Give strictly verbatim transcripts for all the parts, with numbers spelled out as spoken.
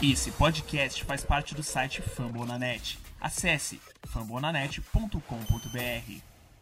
Esse podcast faz parte do site Fambonanet. Acesse fambonanet ponto com ponto b r.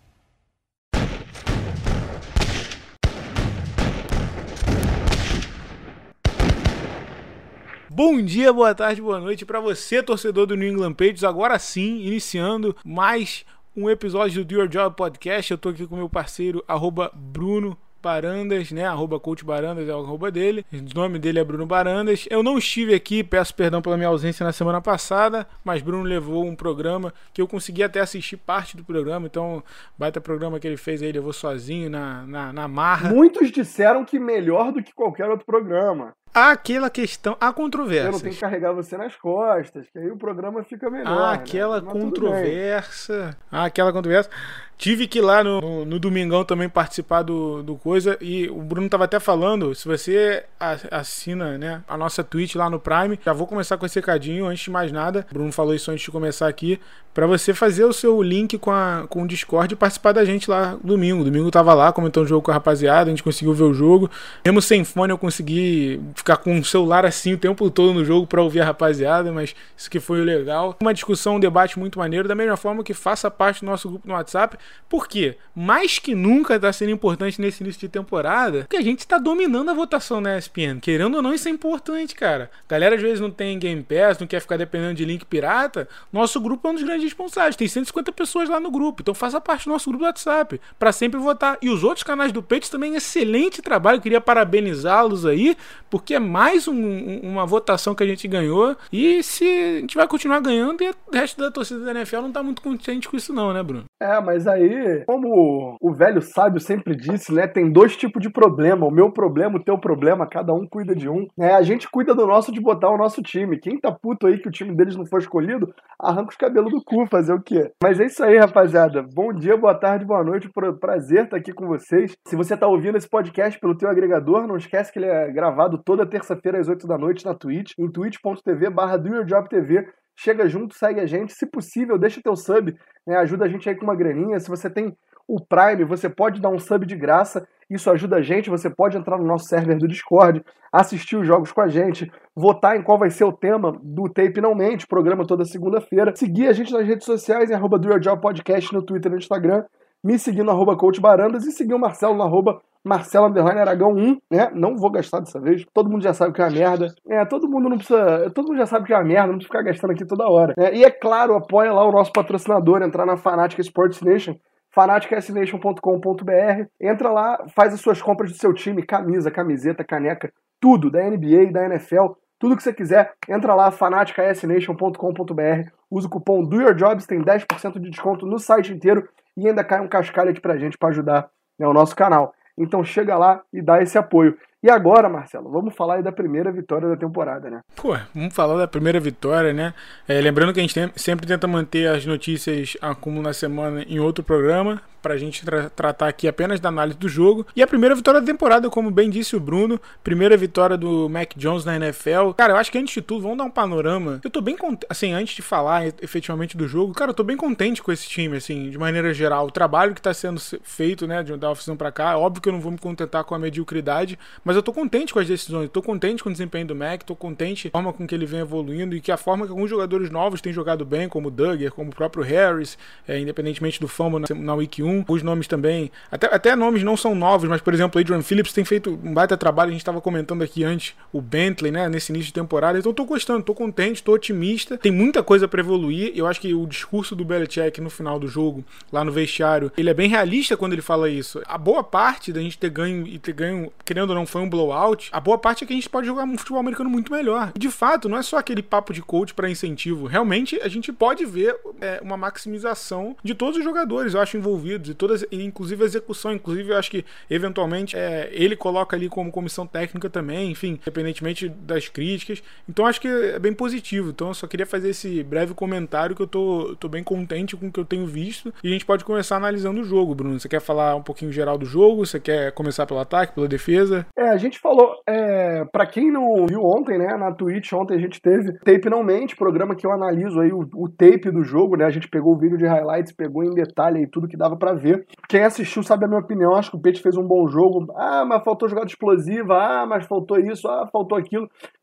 Bom dia, boa tarde, boa noite para você, torcedor do New England Patriots. Agora sim, iniciando mais um episódio do Do Your Job Podcast. Eu tô aqui com meu parceiro, arroba Bruno Barandas, né? Arroba Coach Barandas é o arroba dele. O nome dele é Bruno Barandas. Eu não estive aqui, peço perdão pela minha ausência na semana passada, mas Bruno levou um programa que eu consegui até assistir parte do programa, então baita programa que ele fez aí, levou sozinho na, na, na marra. Muitos disseram que melhor do que qualquer outro programa. Aquela questão, a controvérsia. Eu não tenho que carregar você nas costas, que aí o programa fica melhor. Ah, aquela né? controvérsia. Ah, aquela controvérsia. Tive que ir lá no, no, no Domingão também participar do, do coisa. E o Bruno tava até falando, se você assina, né, a nossa Twitch lá no Prime, já vou começar com esse recadinho antes de mais nada. O Bruno falou isso antes de começar aqui. Pra você fazer o seu link com, a, com o Discord e participar da gente lá domingo. Domingo tava lá comentando o jogo com a rapaziada, a gente conseguiu ver o jogo. Mesmo sem fone eu consegui ficar com o celular assim o tempo todo no jogo pra ouvir a rapaziada, mas isso que foi o legal. Uma discussão, um debate muito maneiro, da mesma forma que faça parte do nosso grupo no WhatsApp. Por quê? Mais que nunca tá sendo importante nesse início de temporada, porque a gente tá dominando a votação na E S P N. Querendo ou não, isso é importante, cara. A galera às vezes não tem Game Pass, não quer ficar dependendo de link pirata. Nosso grupo é um dos grandes responsáveis. Tem cento e cinquenta pessoas lá no grupo, então faça parte do nosso grupo do WhatsApp pra sempre votar. E os outros canais do Patriots também, excelente trabalho. Eu queria parabenizá-los aí, porque é mais um, uma votação que a gente ganhou. E se a gente vai continuar ganhando, e o resto da torcida da N F L não tá muito contente com isso não, né, Bruno? É, mas aí, como o velho sábio sempre disse, né, tem dois tipos de problema. O meu problema, o teu problema, cada um cuida de um. É, a gente cuida do nosso de botar o nosso time. Quem tá puto aí que o time deles não foi escolhido, arranca os cabelos do cu, fazer o quê? Mas é isso aí, rapaziada. Bom dia, boa tarde, boa noite. Prazer estar aqui com vocês. Se você tá ouvindo esse podcast pelo teu agregador, não esquece que ele é gravado toda terça-feira às oito da noite na Twitch, em twitch ponto tv barra do your job T V. Chega junto, segue a gente. Se possível, deixa teu sub, né? Ajuda a gente aí com uma graninha. Se você tem o Prime, você pode dar um sub de graça. Isso ajuda a gente. Você pode entrar no nosso server do Discord, assistir os jogos com a gente, votar em qual vai ser o tema do Tape Não Mente, programa toda segunda-feira. Seguir a gente nas redes sociais, em arroba do your job podcast no Twitter e no Instagram. Me seguir no arroba Coach Barandas e seguir o Marcelo no arroba Marcelo Underline Aragão um, né? Não vou gastar dessa vez. Todo mundo já sabe que é uma merda. É, todo mundo não precisa. Todo mundo já sabe que é uma merda, não precisa ficar gastando aqui toda hora. É, e é claro, apoia lá o nosso patrocinador, entrar na Fanatic Sports Nation, fanatic s nation ponto com ponto b r. Entra lá, faz as suas compras do seu time, camisa, camiseta, caneca, tudo, da N B A, da N F L, tudo que você quiser. Entra lá, fanatic s nation ponto com ponto b r. Usa o cupom DOYOURJOBS, tem dez por cento de desconto no site inteiro e ainda cai um cascalho pra gente pra ajudar, né, o nosso canal. Então chega lá e dá esse apoio. E agora, Marcelo, vamos falar aí da primeira vitória da temporada, né? Pô, vamos falar da primeira vitória, né? É, lembrando que a gente tem, sempre tenta manter as notícias acúmulo na semana em outro programa, pra gente tra- tratar aqui apenas da análise do jogo. E a primeira vitória da temporada, como bem disse o Bruno, primeira vitória do Mac Jones na N F L. Cara, eu acho que antes de tudo, vamos dar um panorama. Eu tô bem contente, assim, antes de falar efetivamente do jogo, cara, eu tô bem contente com esse time, assim, de maneira geral. O trabalho que tá sendo feito, né, de da oficina pra cá, óbvio que eu não vou me contentar com a mediocridade, mas eu tô contente com as decisões, tô contente com o desempenho do Mac, tô contente com a forma com que ele vem evoluindo e que a forma que alguns jogadores novos têm jogado bem, como o Duggar, como o próprio Harris, é, independentemente do fumble na, na Week um. Os nomes também, até, até nomes não são novos, mas por exemplo, Adrian Phillips tem feito um baita trabalho, a gente estava comentando aqui antes, o Bentley, né, nesse início de temporada, então tô gostando, tô contente, tô otimista, tem muita coisa para evoluir. Eu acho que o discurso do Belichick no final do jogo, lá no vestiário, ele é bem realista quando ele fala isso. A boa parte da gente ter ganho e ter ganho, querendo ou não, foi um blowout, a boa parte é que a gente pode jogar um futebol americano muito melhor. De fato, não é só aquele papo de coach para incentivo, realmente a gente pode ver é, uma maximização de todos os jogadores, eu acho, envolvidos, e todas, inclusive a execução, inclusive eu acho que eventualmente é, ele coloca ali como comissão técnica também, enfim, independentemente das críticas, então acho que é bem positivo. Então eu só queria fazer esse breve comentário que eu tô, tô bem contente com o que eu tenho visto, e a gente pode começar analisando o jogo. Bruno, você quer falar um pouquinho geral do jogo? Você quer começar pelo ataque, pela defesa? É, a gente falou, é, pra quem não viu ontem, né, na Twitch, ontem a gente teve Tape Não Mente, programa que eu analiso aí o, o tape do jogo, né, a gente pegou o vídeo de highlights, pegou em detalhe aí tudo que dava pra ver. Quem assistiu sabe a minha opinião, acho que o Patriots fez um bom jogo. Ah, mas faltou jogada explosiva, ah, mas faltou isso, ah, faltou aquilo.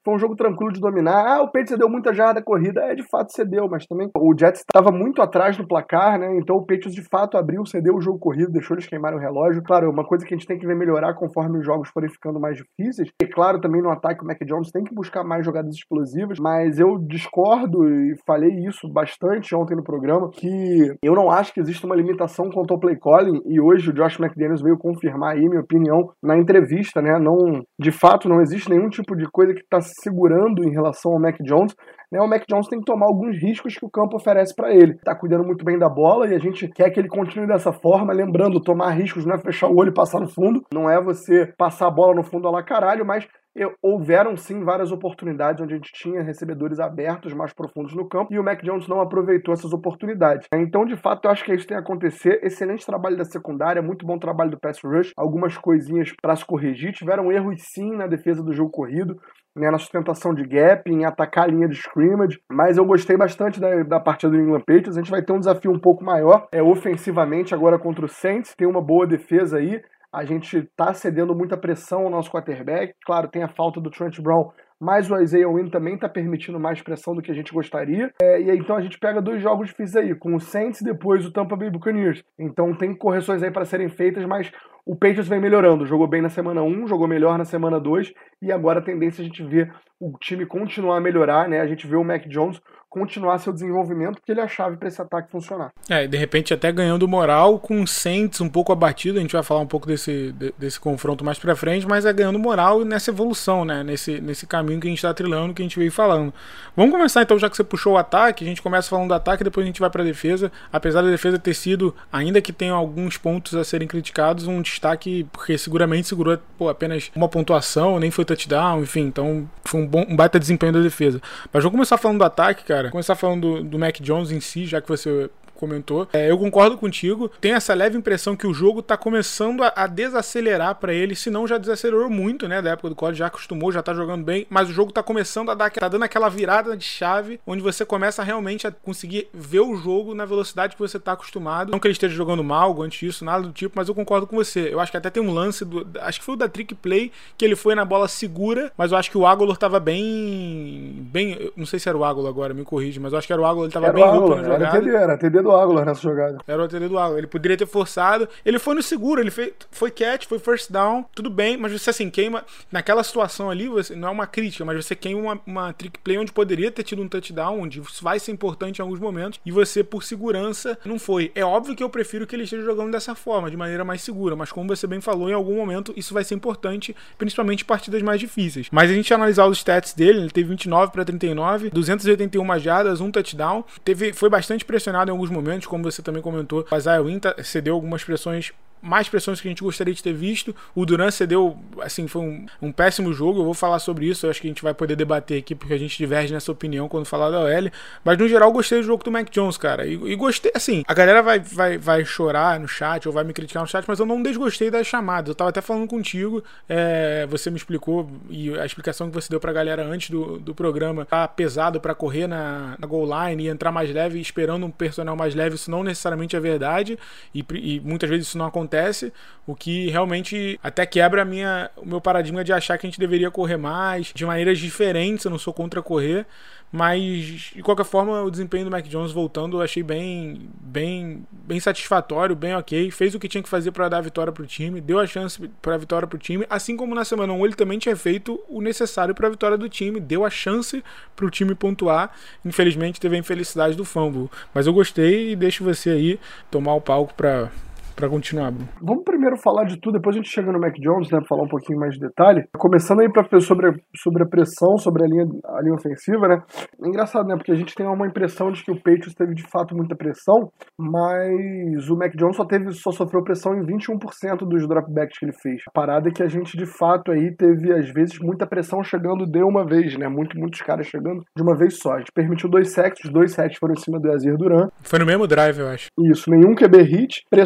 foi um jogo tranquilo de dominar. Ah, o Patriots cedeu muita jarda corrida. É, de fato cedeu, mas também o Jets estava muito atrás no placar, né? Então o Patriots de fato abriu, cedeu o jogo corrido, deixou eles queimarem o relógio. Claro, uma coisa que a gente tem que ver melhorar conforme os jogos forem ficando mais difíceis. E claro, também no ataque o Mac Jones tem que buscar mais jogadas explosivas, mas eu discordo e falei isso bastante ontem no programa, que eu não acho que existe uma limitação quanto ao play calling, e hoje o Josh McDaniels veio confirmar aí minha opinião na entrevista, né? Não, de fato, não existe nenhum tipo de coisa que está segurando em relação ao Mac Jones. Né? O Mac Jones tem que tomar alguns riscos que o campo oferece para ele. Tá cuidando muito bem da bola e a gente quer que ele continue dessa forma, lembrando, tomar riscos não é fechar o olho e passar no fundo, não é você passar a bola no fundo a lá caralho, mas houveram sim várias oportunidades onde a gente tinha recebedores abertos mais profundos no campo e o Mac Jones não aproveitou essas oportunidades. Então, de fato, eu acho que isso tem que acontecer. Excelente trabalho da secundária, muito bom trabalho do pass rush, algumas coisinhas para se corrigir. Tiveram erros sim na defesa do jogo corrido, né, na sustentação de gap, em atacar a linha de scrimmage, mas eu gostei bastante da, da partida do New England Patriots. A gente vai ter um desafio um pouco maior, é ofensivamente agora contra o Saints, tem uma boa defesa aí. A gente tá cedendo muita pressão ao nosso quarterback. Claro, tem a falta do Trent Brown, mas o Isaiah Wynn também está permitindo mais pressão do que a gente gostaria. É, e aí, então a gente pega dois jogos difíceis aí, com o Saints e depois o Tampa Bay Buccaneers. Então tem correções aí para serem feitas, mas o Patriots vem melhorando. Jogou bem na semana um, jogou melhor na semana dois, e agora a tendência é a gente ver o time continuar a melhorar, né? A gente vê o Mac Jones continuar seu desenvolvimento, porque ele é a chave para esse ataque funcionar. É, e de repente até ganhando moral com o Saints um pouco abatido, a gente vai falar um pouco desse, desse confronto mais pra frente, mas é ganhando moral nessa evolução, né, nesse, nesse caminho que a gente tá trilhando, que a gente veio falando. Vamos começar então, já que você puxou o ataque, a gente começa falando do ataque, depois a gente vai pra defesa. Apesar da defesa ter sido, ainda que tenha alguns pontos a serem criticados, um destaque, porque seguramente segurou pô, apenas uma pontuação, nem foi touchdown, enfim, então foi um, bom, um baita desempenho da defesa. Mas vamos começar falando do ataque, cara. Começar falando do, do Mac Jones em si, já que você comentou. É, eu concordo contigo. Tem essa leve impressão que o jogo tá começando a, a desacelerar pra ele, se não já desacelerou muito, né, da época do college, já acostumou, já tá jogando bem, mas o jogo tá começando a dar, tá dando aquela virada de chave, onde você começa realmente a conseguir ver o jogo na velocidade que você tá acostumado. Não que ele esteja jogando mal, antes disso, nada do tipo, mas eu concordo com você. Eu acho que até tem um lance, do, acho que foi o da trick play, que ele foi na bola segura, mas eu acho que o Agholor tava bem, bem, não sei se era o Agholor agora, me corrige, mas eu acho que era o Agholor, ele tava era bem louco na jogada. Era T D, era T D do Agholor nessa jogada. Era o T D do Agholor. Ele poderia ter forçado. Ele foi no seguro, ele fez, foi catch, foi first down, tudo bem, mas você assim queima. Naquela situação ali, você, não é uma crítica, mas você queima uma, uma trick play onde poderia ter tido um touchdown, onde isso vai ser importante em alguns momentos, e você, por segurança, não foi. É óbvio que eu prefiro que ele esteja jogando dessa forma, de maneira mais segura, mas como você bem falou, em algum momento isso vai ser importante, principalmente em partidas mais difíceis. Mas a gente analisar os stats dele, ele teve vinte e nove para trinta e nove, duzentas e oitenta e uma jardas, um touchdown, teve, foi bastante pressionado em alguns momentos, como você também comentou. O Isaiah Wynn cedeu algumas pressões, mais pressões que a gente gostaria de ter visto. O Durant cedeu, assim, foi um, um péssimo jogo. Eu vou falar sobre isso, eu acho que a gente vai poder debater aqui, porque a gente diverge nessa opinião quando falar da O L. Mas no geral, gostei do jogo do Mac Jones, cara. E, e gostei, assim, a galera vai, vai, vai chorar no chat ou vai me criticar no chat, mas eu não desgostei das chamadas. Eu tava até falando contigo, é, você me explicou, e a explicação que você deu pra galera antes do, do programa, tá pesado pra correr na, na goal line e entrar mais leve, esperando um personal mais leve, isso não necessariamente é verdade, e, e muitas vezes isso não acontece. Acontece, o que realmente até quebra a minha, o meu paradigma de achar que a gente deveria correr mais, de maneiras diferentes. Eu não sou contra correr, mas de qualquer forma o desempenho do Mac Jones voltando eu achei bem, bem, bem satisfatório, bem ok, fez o que tinha que fazer para dar a vitória pro time, deu a chance para a vitória pro time, assim como na semana um ele também tinha feito o necessário para a vitória do time, deu a chance pro time pontuar. Infelizmente teve a infelicidade do fumble, mas eu gostei e deixo você aí tomar o palco para Pra continuar, Bruno. Vamos primeiro falar de tudo, depois a gente chega no Mac Jones, né, pra falar um pouquinho mais de detalhe. Começando aí pra, sobre, a, sobre a pressão, sobre a linha, a linha ofensiva, né? É engraçado, né, porque a gente tem uma impressão de que o Patriots teve de fato muita pressão, mas o Mac Jones só, teve, só sofreu pressão em vinte e um por cento dos dropbacks que ele fez. A parada é que a gente de fato aí teve, às vezes, muita pressão chegando de uma vez, né? Muito, muitos caras chegando de uma vez só. A gente permitiu dois sacks, os dois sacks foram em cima do Yasir Durant. Foi no mesmo drive, eu acho. Isso, nenhum Q B hit, pressões,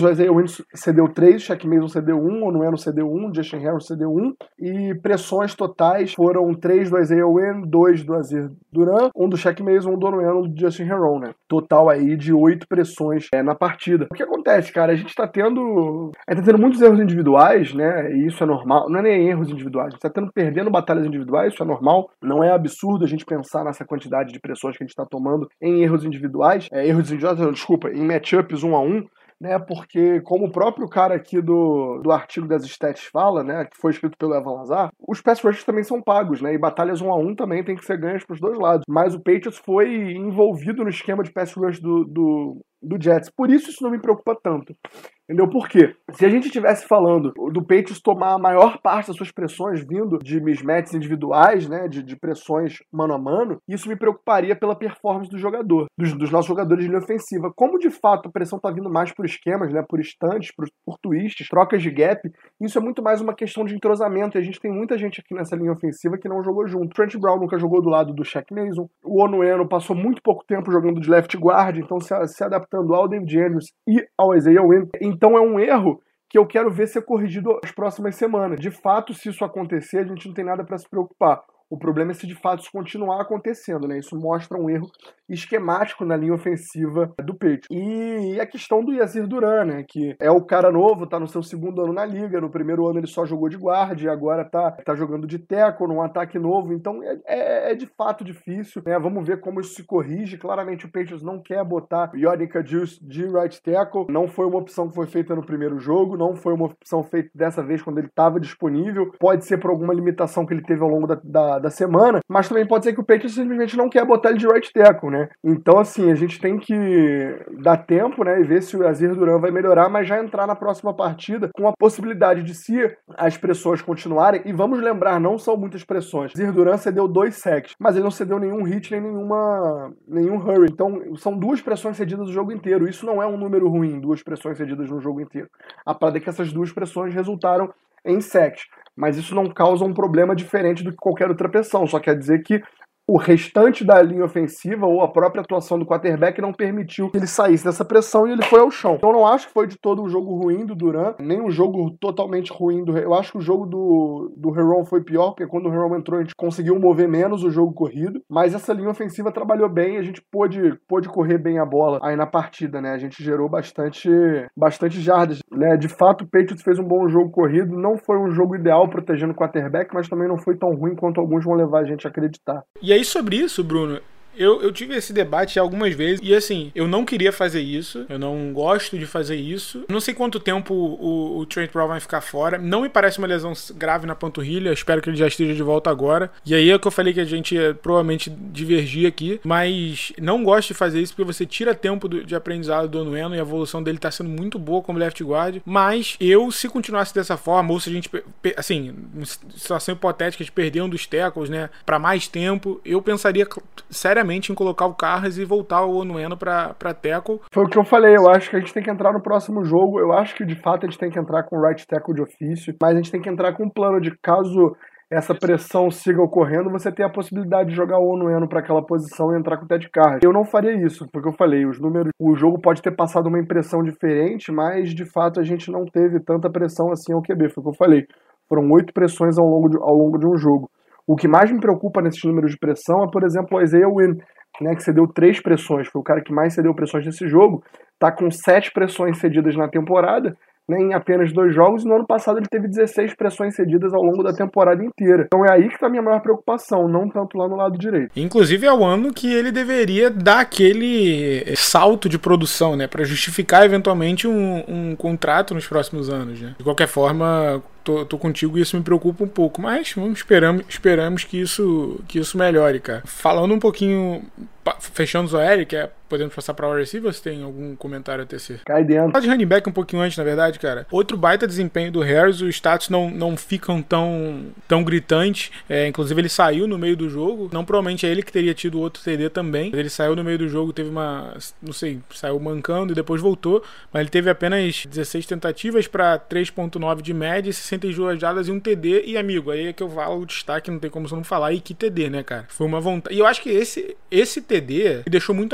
o Isaiah Wynn cedeu três, Shaq Mason cedeu um, Onueno cedeu um, Justin Harris cedeu um, e pressões totais foram três do Isaiah Wynn, dois do Azir Duran, um do Shaq Mason, um do Onueno, um do Justin Herron, né? Total aí de oito pressões é, na partida. O que acontece, cara? A gente tá tendo... A gente tá tendo muitos erros individuais, né? E isso é normal. Não é nem erros individuais. A gente tá tendo, perdendo batalhas individuais, isso é normal. Não é absurdo a gente pensar nessa quantidade de pressões que a gente tá tomando em erros individuais. É, erros individuais, desculpa, em matchups um a um. Né, porque como o próprio cara aqui do, do artigo das stats fala, né, que foi escrito pelo Evan Lazar, os pass rushers também são pagos, né, e batalhas um a um também tem que ser ganhas pros dois lados. Mas o Patriots foi envolvido no esquema de pass rush do, do, do Jets. Por isso isso não me preocupa tanto. Entendeu? Por quê? Se a gente estivesse falando do Patriots tomar a maior parte das suas pressões vindo de mismatches individuais, né, de, de pressões mano a mano, isso me preocuparia pela performance do jogador, dos, dos nossos jogadores de linha ofensiva. Como de fato a pressão está vindo mais por esquemas, né, por estantes, por, por twists, trocas de gap, isso é muito mais uma questão de entrosamento, e a gente tem muita gente aqui nessa linha ofensiva que não jogou junto. Trent Brown nunca jogou do lado do Shaq Mason, o Onueno passou muito pouco tempo jogando de left guard, então se, se adaptando ao David Andrews e ao Isaiah Wynn. Então é um erro que eu quero ver ser corrigido nas próximas semanas. De fato, se isso acontecer, a gente não tem nada para se preocupar. O problema é se de fato isso continuar acontecendo, né? Isso mostra um erro esquemático na linha ofensiva do Patriots. E a questão do Yasir Duran, né? Que é o cara novo, tá no seu segundo ano na liga. No primeiro ano ele só jogou de guarda e agora tá, tá jogando de tackle num ataque novo. Então é, é, é de fato difícil, né? Vamos ver como isso se corrige. Claramente o Patriots não quer botar Yodika Juice de right tackle. Não foi uma opção que foi feita no primeiro jogo. Não foi uma opção feita dessa vez quando ele estava disponível. Pode ser por alguma limitação que ele teve ao longo da, da da semana, mas também pode ser que o Patriots simplesmente não quer botar ele de right tackle, né? Então, assim, a gente tem que dar tempo, né, e ver se o Yasir Duran vai melhorar, mas já entrar na próxima partida com a possibilidade de, se as pressões continuarem, e vamos lembrar, não são muitas pressões. O Yasir Duran cedeu dois sacks, mas ele não cedeu nenhum hit, nem nenhuma, nenhum hurry. Então, são duas pressões cedidas no jogo inteiro. Isso não é um número ruim, duas pressões cedidas no jogo inteiro. A parada é que essas duas pressões resultaram em sacks. Mas isso não causa um problema diferente do que qualquer outra pressão. Só quer dizer que o restante da linha ofensiva ou a própria atuação do quarterback não permitiu que ele saísse dessa pressão e ele foi ao chão. Então eu não acho que foi de todo um jogo ruim do Duran, nem um jogo totalmente ruim do... Eu acho que o jogo do, do Herron foi pior, porque quando o Herron entrou a gente conseguiu mover menos o jogo corrido, mas essa linha ofensiva trabalhou bem e a gente pôde, pôde correr bem a bola aí na partida, né? A gente gerou bastante, bastante jardas, né? De fato o Patriots fez um bom jogo corrido, não foi um jogo ideal protegendo o quarterback, mas também não foi tão ruim quanto alguns vão levar a gente a acreditar. E aí, sobre isso, Bruno, eu, eu tive esse debate algumas vezes e, assim, eu não queria fazer isso, eu não gosto de fazer isso. Não sei quanto tempo o, o Trent Brown vai ficar fora. Não me parece uma lesão grave na panturrilha, eu espero que ele já esteja de volta agora. E aí é que eu falei que a gente ia provavelmente divergir aqui, mas não gosto de fazer isso porque você tira tempo do, de aprendizado do Onueno e a evolução dele tá sendo muito boa como left guard. Mas eu, se continuasse dessa forma, ou se a gente, assim, situação hipotética de perder um dos tackles, né, pra mais tempo, eu pensaria seriamente em colocar o Carras e voltar o Onueno pra, pra tackle. Foi o que eu falei, eu acho que a gente tem que entrar no próximo jogo, eu acho que de fato a gente tem que entrar com o right tackle de ofício, mas a gente tem que entrar com um plano de caso essa pressão siga ocorrendo, você tem a possibilidade de jogar o Onueno para aquela posição e entrar com o Ted Carras. Eu não faria isso, porque eu falei, os números, o jogo pode ter passado uma impressão diferente, mas de fato a gente não teve tanta pressão assim ao Q B, foi o que eu falei. Foram oito pressões ao longo de, ao longo de um jogo. O que mais me preocupa nesses números de pressão é, por exemplo, o Isaiah Wynn, né, que cedeu três pressões, foi o cara que mais cedeu pressões nesse jogo, tá com sete pressões cedidas na temporada, né, em apenas dois jogos, e no ano passado ele teve dezesseis pressões cedidas ao longo da temporada inteira. Então é aí que tá a minha maior preocupação, não tanto lá no lado direito. Inclusive é o ano que ele deveria dar aquele salto de produção, né, para justificar eventualmente um, um contrato nos próximos anos, né. De qualquer forma, tô, tô contigo e isso me preocupa um pouco, mas vamos, esperamos, esperamos que isso, que isso melhore, cara. Falando um pouquinho, fechando o O L, que é, podemos passar para o receiver, você tem algum comentário a tecer? Cai dentro. Fala de running back um pouquinho antes, na verdade, cara. Outro baita desempenho do Harris, os status não, não ficam tão, tão gritantes, é, inclusive ele saiu no meio do jogo, não provavelmente é ele que teria tido outro T D também, ele saiu no meio do jogo, teve uma, não sei, saiu mancando e depois voltou, mas ele teve apenas dezesseis tentativas para três ponto nove de média, sessenta e duas jardas e um T D, e amigo, aí é que eu falo o destaque, não tem como você não falar, e que T D, né, cara? Foi uma vontade, e eu acho que esse, esse T D me deixou muito animado porque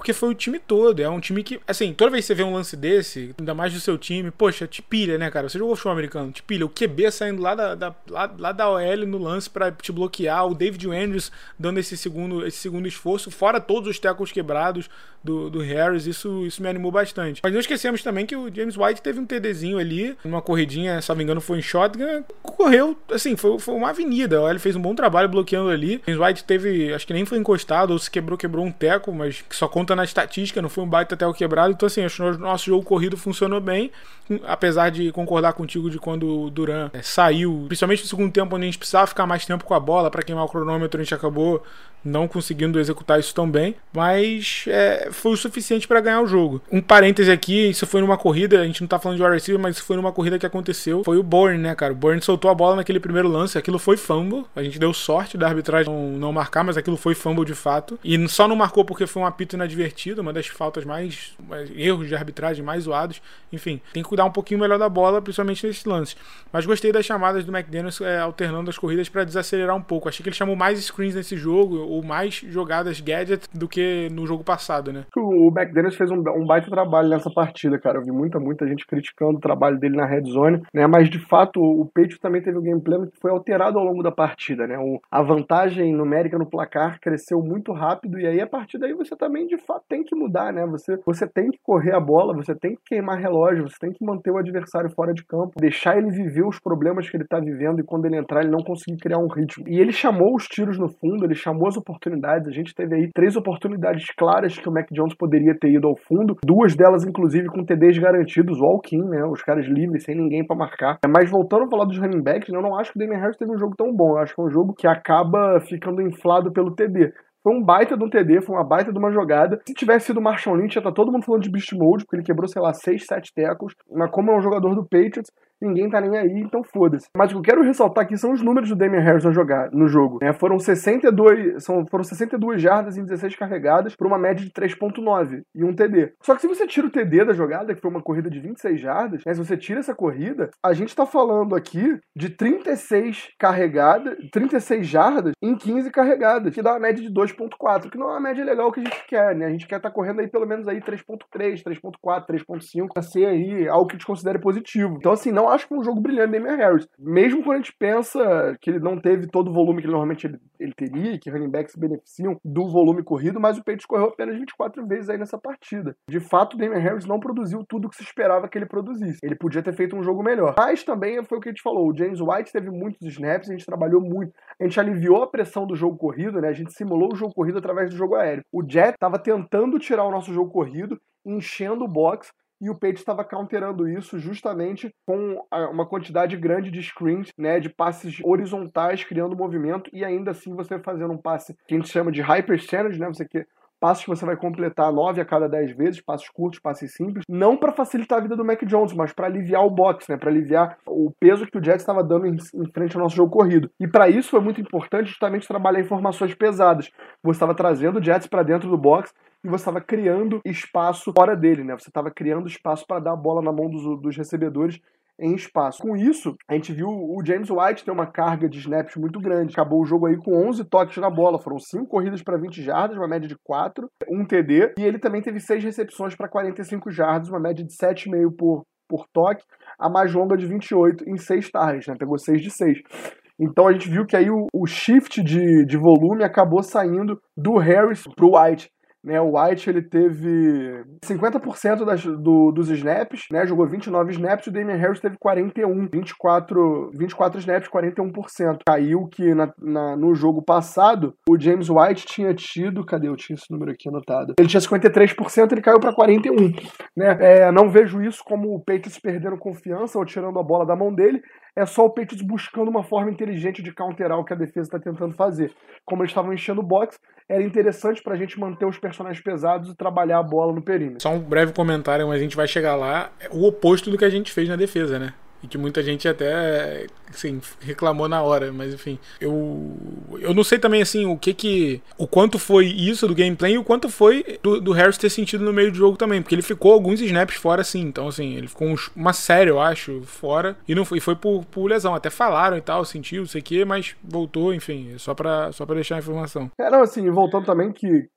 porque foi o time todo. É um time que, assim, toda vez que você vê um lance desse, ainda mais do seu time, poxa, te pilha, né, cara? Você jogou futebol americano, te pilha. O Q B saindo lá da, da, lá, lá da O L no lance pra te bloquear, o David Andrews dando esse segundo, esse segundo esforço, fora todos os tackles quebrados do, do Harris, isso, isso me animou bastante. Mas não esquecemos também que o James White teve um TDzinho ali, numa corridinha, se não me engano foi em shotgun, correu, assim, foi, foi uma avenida. Ele fez um bom trabalho bloqueando ali. James White teve, acho que nem foi encostado, ou se quebrou, quebrou um teco, mas que só conta na estatística, não foi um baita teco quebrado. Então, assim, acho que o nosso jogo corrido funcionou bem, apesar de concordar contigo de quando o Durant é, saiu, principalmente no segundo tempo, onde a gente precisava ficar mais tempo com a bola para queimar o cronômetro, a gente acabou não conseguindo executar isso tão bem, mas é, foi o suficiente para ganhar o jogo. Um parêntese aqui, isso foi numa corrida, a gente não tá falando de wide receiver, mas isso foi numa corrida que aconteceu, foi o Bourne, né, cara? O Bourne soltou a bola naquele primeiro lance, aquilo foi fumble, a gente deu sorte da arbitragem não, não marcar, mas aquilo foi fumble de fato, e só não marcou porque foi um apito inadvertido, uma das faltas mais, mais erros de arbitragem mais zoados, enfim, tem que cuidar um pouquinho melhor da bola, principalmente nesses lances. Mas gostei das chamadas do McDaniels é, alternando as corridas para desacelerar um pouco. Achei que ele chamou mais screens nesse jogo, ou mais jogadas gadget do que no jogo passado, né? O McDaniels fez um, um baita trabalho nessa partida, cara. Eu vi muita, muita gente criticando o trabalho dele na red zone, né? Mas, de fato, o Patriots também teve um gameplay que foi alterado ao longo da partida, né? O, a vantagem numérica no placar cresceu muito rápido e aí, a partir daí, você também, de fato, tem que mudar, né? Você, você tem que correr a bola, você tem que queimar relógio, você tem que manter o adversário fora de campo, deixar ele viver os problemas que ele tá vivendo e quando ele entrar, ele não conseguir criar um ritmo. E ele chamou os tiros no fundo, ele chamou as oportunidades. A gente teve aí três oportunidades claras que o Mac Jones poderia ter ido ao fundo, duas delas inclusive com T Ds garantidos, walk-in, né, os caras livres, sem ninguém pra marcar. Mas voltando a falar dos running backs, eu não acho que o Damien Harris teve um jogo tão bom, eu acho que é um jogo que acaba ficando inflado pelo T D. Foi um baita de um T D, foi uma baita de uma jogada. Se tivesse sido o Marshawn Lynch, já tá todo mundo falando de beast mode, porque ele quebrou, sei lá, seis, sete tackles. Mas como é um jogador do Patriots, ninguém tá nem aí, então foda-se. Mas o que eu quero ressaltar aqui são os números do Damien Harris a jogar no jogo. É, foram, sessenta e dois, são, foram sessenta e duas jardas em dezesseis carregadas, por uma média de três ponto nove e um T D. Só que se você tira o T D da jogada, que foi uma corrida de vinte e seis jardas, né, se você tira essa corrida, a gente tá falando aqui de trinta e seis carregadas, trinta e seis jardas em quinze carregadas, que dá uma média de dois ponto quatro, que não é uma média legal que a gente quer, né? A gente quer estar tá correndo aí pelo menos aí três ponto três, três ponto quatro, três ponto cinco, pra ser aí algo que a gente considere positivo. Então, assim, não acho que foi um jogo brilhante do Damien Harris. Mesmo quando a gente pensa que ele não teve todo o volume que ele, normalmente ele, ele teria, que running backs beneficiam do volume corrido, mas o Patriots correu apenas vinte e quatro vezes aí nessa partida. De fato, o Damien Harris não produziu tudo o que se esperava que ele produzisse. Ele podia ter feito um jogo melhor. Mas também foi o que a gente falou, o James White teve muitos snaps, a gente trabalhou muito. A gente aliviou a pressão do jogo corrido, né? A gente simulou o jogo corrido através do jogo aéreo. O Jet estava tentando tirar o nosso jogo corrido, enchendo o box, e o Patriots estava counterando isso justamente com uma quantidade grande de screens, né, de passes horizontais, criando movimento, e ainda assim você fazendo um passe que a gente chama de high percentage, né, você quer passos que você vai completar nove a cada dez vezes, passos curtos, passes simples, não para facilitar a vida do Mac Jones, mas para aliviar o box, né, para aliviar o peso que o Jets estava dando em, em frente ao nosso jogo corrido. E para isso foi muito importante justamente trabalhar informações pesadas. Você estava trazendo o Jets para dentro do box e você estava criando espaço fora dele, né? Você estava criando espaço para dar a bola na mão dos, dos recebedores em espaço. Com isso, a gente viu o James White ter uma carga de snaps muito grande. Acabou o jogo aí com onze toques na bola. Foram cinco corridas para vinte jardas, uma média de quatro, um T D. E ele também teve seis recepções para quarenta e cinco jardas, uma média de sete vírgula cinco por, por toque, a mais longa de vinte e oito em seis targets, né? Pegou seis de seis. Então a gente viu que aí o, o shift de, de volume acabou saindo do Harris pro White. Né, o White ele teve cinquenta por cento das, do, dos snaps, né, jogou vinte e nove snaps, e o Damien Harris teve quarenta e um, vinte e quatro, vinte e quatro snaps, quarenta e um por cento. Caiu que na, na, no jogo passado o James White tinha tido, cadê? Eu tinha esse número aqui anotado. Ele tinha cinquenta e três por cento, ele caiu para quarenta e um por cento. Né? É, não vejo isso como o Patriots perdendo confiança ou tirando a bola da mão dele. É só o Patriots buscando uma forma inteligente de counterar o que a defesa está tentando fazer. Como eles estavam enchendo o box, era interessante para a gente manter os personagens pesados e trabalhar a bola no perímetro. Só um breve comentário, mas a gente vai chegar lá. É o oposto do que a gente fez na defesa, né? E que muita gente até, assim, reclamou na hora, mas enfim, eu eu não sei também, assim, o que que, o quanto foi isso do gameplay e o quanto foi do, do Harris ter sentido no meio do jogo também, porque ele ficou alguns snaps fora, assim, então, assim, ele ficou uns, uma série, eu acho, fora, e não foi, e foi por, por lesão, até falaram e tal, sentiu, não sei o que, mas voltou, enfim, só pra, só pra deixar a informação. É, não, assim, voltando também que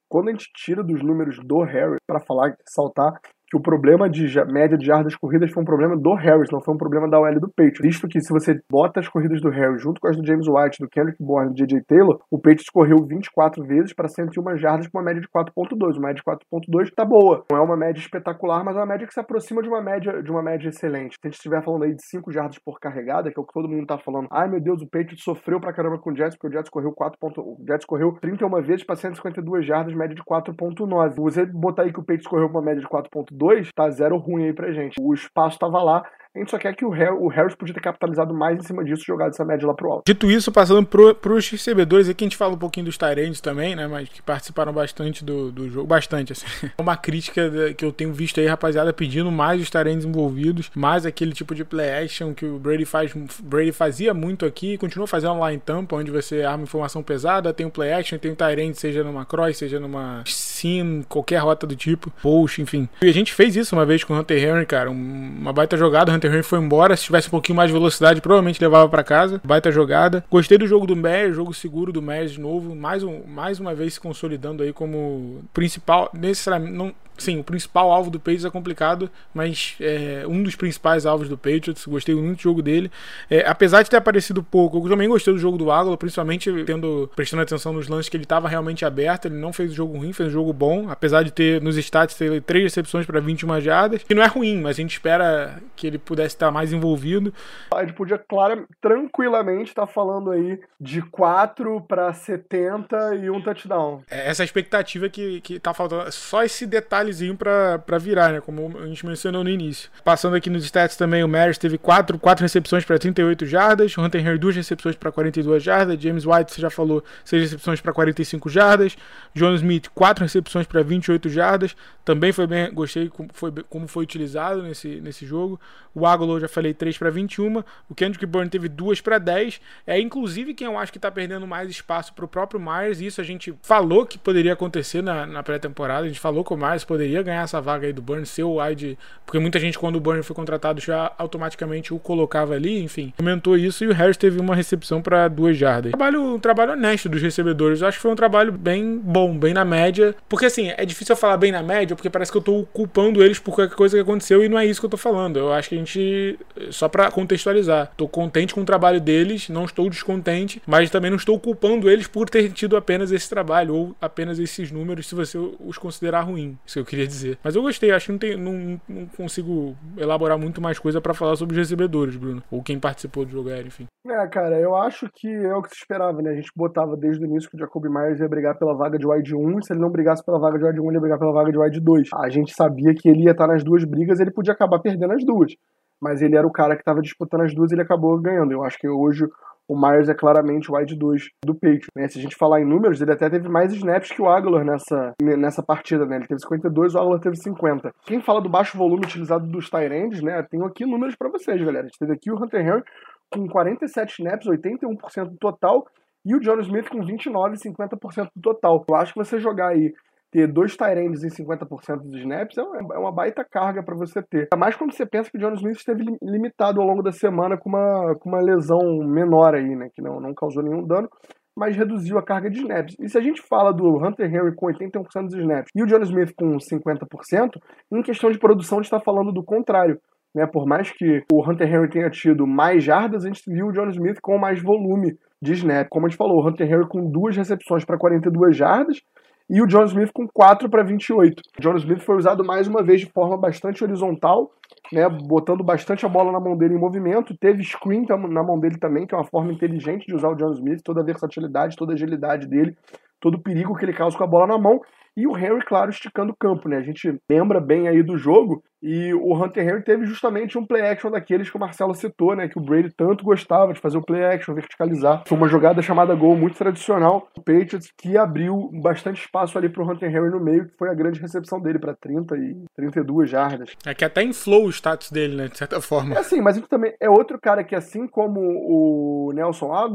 quando a gente tira dos números do Harris para falar, saltar, que o problema de média de jardas corridas foi um problema do Harris, não foi um problema da O L do Patriots. Visto que se você bota as corridas do Harris junto com as do James White, do Kendrick Bourne e do J J Taylor, o Patriots correu vinte e quatro vezes para cento e uma jardas com uma média de quatro ponto dois. Uma média de quatro ponto dois tá boa. Não é uma média espetacular, mas é uma média que se aproxima de uma média, de uma média excelente. Se a gente estiver falando aí de cinco jardas por carregada, que é o que todo mundo tá falando, ai meu Deus, o Patriots sofreu pra caramba com o Jets, porque o Jets correu quatro ponto... o Jets correu trinta e uma vezes para cento e cinquenta e duas jardas, média de quatro ponto nove. Você botar aí que o Patriots correu uma média de quatro ponto dois, tá zero ruim aí pra gente. O espaço tava lá, a gente só quer que o Harris, o Harris podia ter capitalizado mais em cima disso, jogado essa média lá pro alto. Dito isso, passando pro, pros recebedores, aqui a gente fala um pouquinho dos tight ends também, né, mas que participaram bastante do, do jogo, bastante, assim. É uma crítica que eu tenho visto aí, rapaziada, pedindo mais os tight ends envolvidos, mais aquele tipo de play action que o Brady, faz, Brady fazia muito aqui, continua fazendo lá em Tampa, onde você arma informação pesada, tem um play action, tem um tight end, seja numa cross, seja numa sim, qualquer rota do tipo, post, enfim. E a gente fez isso uma vez com o Hunter Henry, cara, uma baita jogada, o Hunter Henry foi embora, se tivesse um pouquinho mais de velocidade, provavelmente levava pra casa, baita jogada. Gostei do jogo do Myers, jogo seguro do Myers de novo, mais, um, mais uma vez se consolidando aí como principal, necessariamente, não, sim, o principal alvo do Patriots é complicado, mas é um dos principais alvos do Patriots. Gostei muito do jogo dele, é, apesar de ter aparecido pouco. Eu também gostei do jogo do Aguilar, principalmente tendo, prestando atenção nos lances que ele estava realmente aberto. Ele não fez um jogo ruim, fez um jogo bom, apesar de ter nos stats ter três recepções para vinte e uma jardas, que não é ruim, mas a gente espera que ele pudesse estar mais envolvido. A gente podia, claro, tranquilamente estar falando aí de quatro para setenta e um touchdown. É essa expectativa que, que tá faltando, só esse detalhe Pra, pra virar, né? Como a gente mencionou no início. Passando aqui nos stats também, o Myers teve quatro recepções para trinta e oito jardas, o Hunter Henry duas recepções para quarenta e duas jardas, James White, você já falou, seis recepções para quarenta e cinco jardas, John Smith, quatro recepções para vinte e oito jardas, também foi bem, gostei como foi, como foi utilizado nesse, nesse jogo. O Aguilar, já falei, três para vinte e um, o Kendrick Bourne teve duas para dez, é inclusive quem eu acho que tá perdendo mais espaço pro próprio Myers, e isso a gente falou que poderia acontecer na, na pré-temporada, a gente falou que o Myers poderia ganhar essa vaga aí do Burns, ser o wide, porque muita gente quando o Burns foi contratado já automaticamente o colocava ali, enfim, comentou isso, e o Harris teve uma recepção para duas jardas. Trabalho, um trabalho honesto dos recebedores, eu acho que foi um trabalho bem bom, bem na média, porque assim, é difícil eu falar bem na média, porque parece que eu tô culpando eles por qualquer coisa que aconteceu, e não é isso que eu tô falando. Eu acho que a gente, só pra contextualizar, tô contente com o trabalho deles, não estou descontente, mas também não estou culpando eles por ter tido apenas esse trabalho, ou apenas esses números, se você os considerar ruim, isso que eu queria dizer. Mas eu gostei, acho que não, tem, não, não consigo elaborar muito mais coisa pra falar sobre os recebedores, Bruno, ou quem participou do jogo aéreo, enfim. É, cara, eu acho que é o que se esperava, né? A gente botava desde o início que o Jacoby Myers ia brigar pela vaga de wide um, e se ele não brigasse pela vaga de wide um, ele ia brigar pela vaga de wide dois. A gente sabia que ele ia estar nas duas brigas, ele podia acabar perdendo as duas, mas ele era o cara que estava disputando as duas e ele acabou ganhando. Eu acho que hoje o Myers é claramente o wide dois do Patriots, né? Se a gente falar em números, ele até teve mais snaps que o Aguilar nessa, nessa partida, né? Ele teve cinquenta e dois, o Aguilar teve cinquenta. Quem fala do baixo volume utilizado dos tight ends, né? Tenho aqui números pra vocês, galera. A gente teve aqui o Hunter Henry com quarenta e sete snaps, oitenta e um por cento do total, e o John Smith com vinte e nove, cinquenta por cento do total. Eu acho que você jogar aí, ter dois tight ends em cinquenta por cento dos snaps é uma baita carga para você ter. Ainda mais quando você pensa que o John Smith esteve limitado ao longo da semana com uma, com uma lesão menor aí, né? Que não, não causou nenhum dano, mas reduziu a carga de snaps. E se a gente fala do Hunter Henry com oitenta e um por cento dos snaps e o John Smith com cinquenta por cento, em questão de produção a gente está falando do contrário. Né? Por mais que o Hunter Henry tenha tido mais jardas, a gente viu o John Smith com mais volume de snap. Como a gente falou, o Hunter Henry com duas recepções para quarenta e duas jardas, e o John Smith com quatro para vinte e oito. O John Smith foi usado mais uma vez de forma bastante horizontal, né, botando bastante a bola na mão dele em movimento. Teve screen na mão dele também, que é uma forma inteligente de usar o John Smith, toda a versatilidade, toda a agilidade dele, todo o perigo que ele causa com a bola na mão. E o Henry, claro, esticando o campo, né? A gente lembra bem aí do jogo, e o Hunter Henry teve justamente um play action daqueles que o Marcelo citou, né? Que o Brady tanto gostava de fazer o play action, verticalizar. Foi uma jogada chamada gol muito tradicional do Patriots, que abriu bastante espaço ali pro Hunter Henry no meio, que foi a grande recepção dele para trinta e trinta e duas jardas. É que até inflou o status dele, né? De certa forma. É assim, mas ele também é outro cara que, assim como o Nelson Aguilar,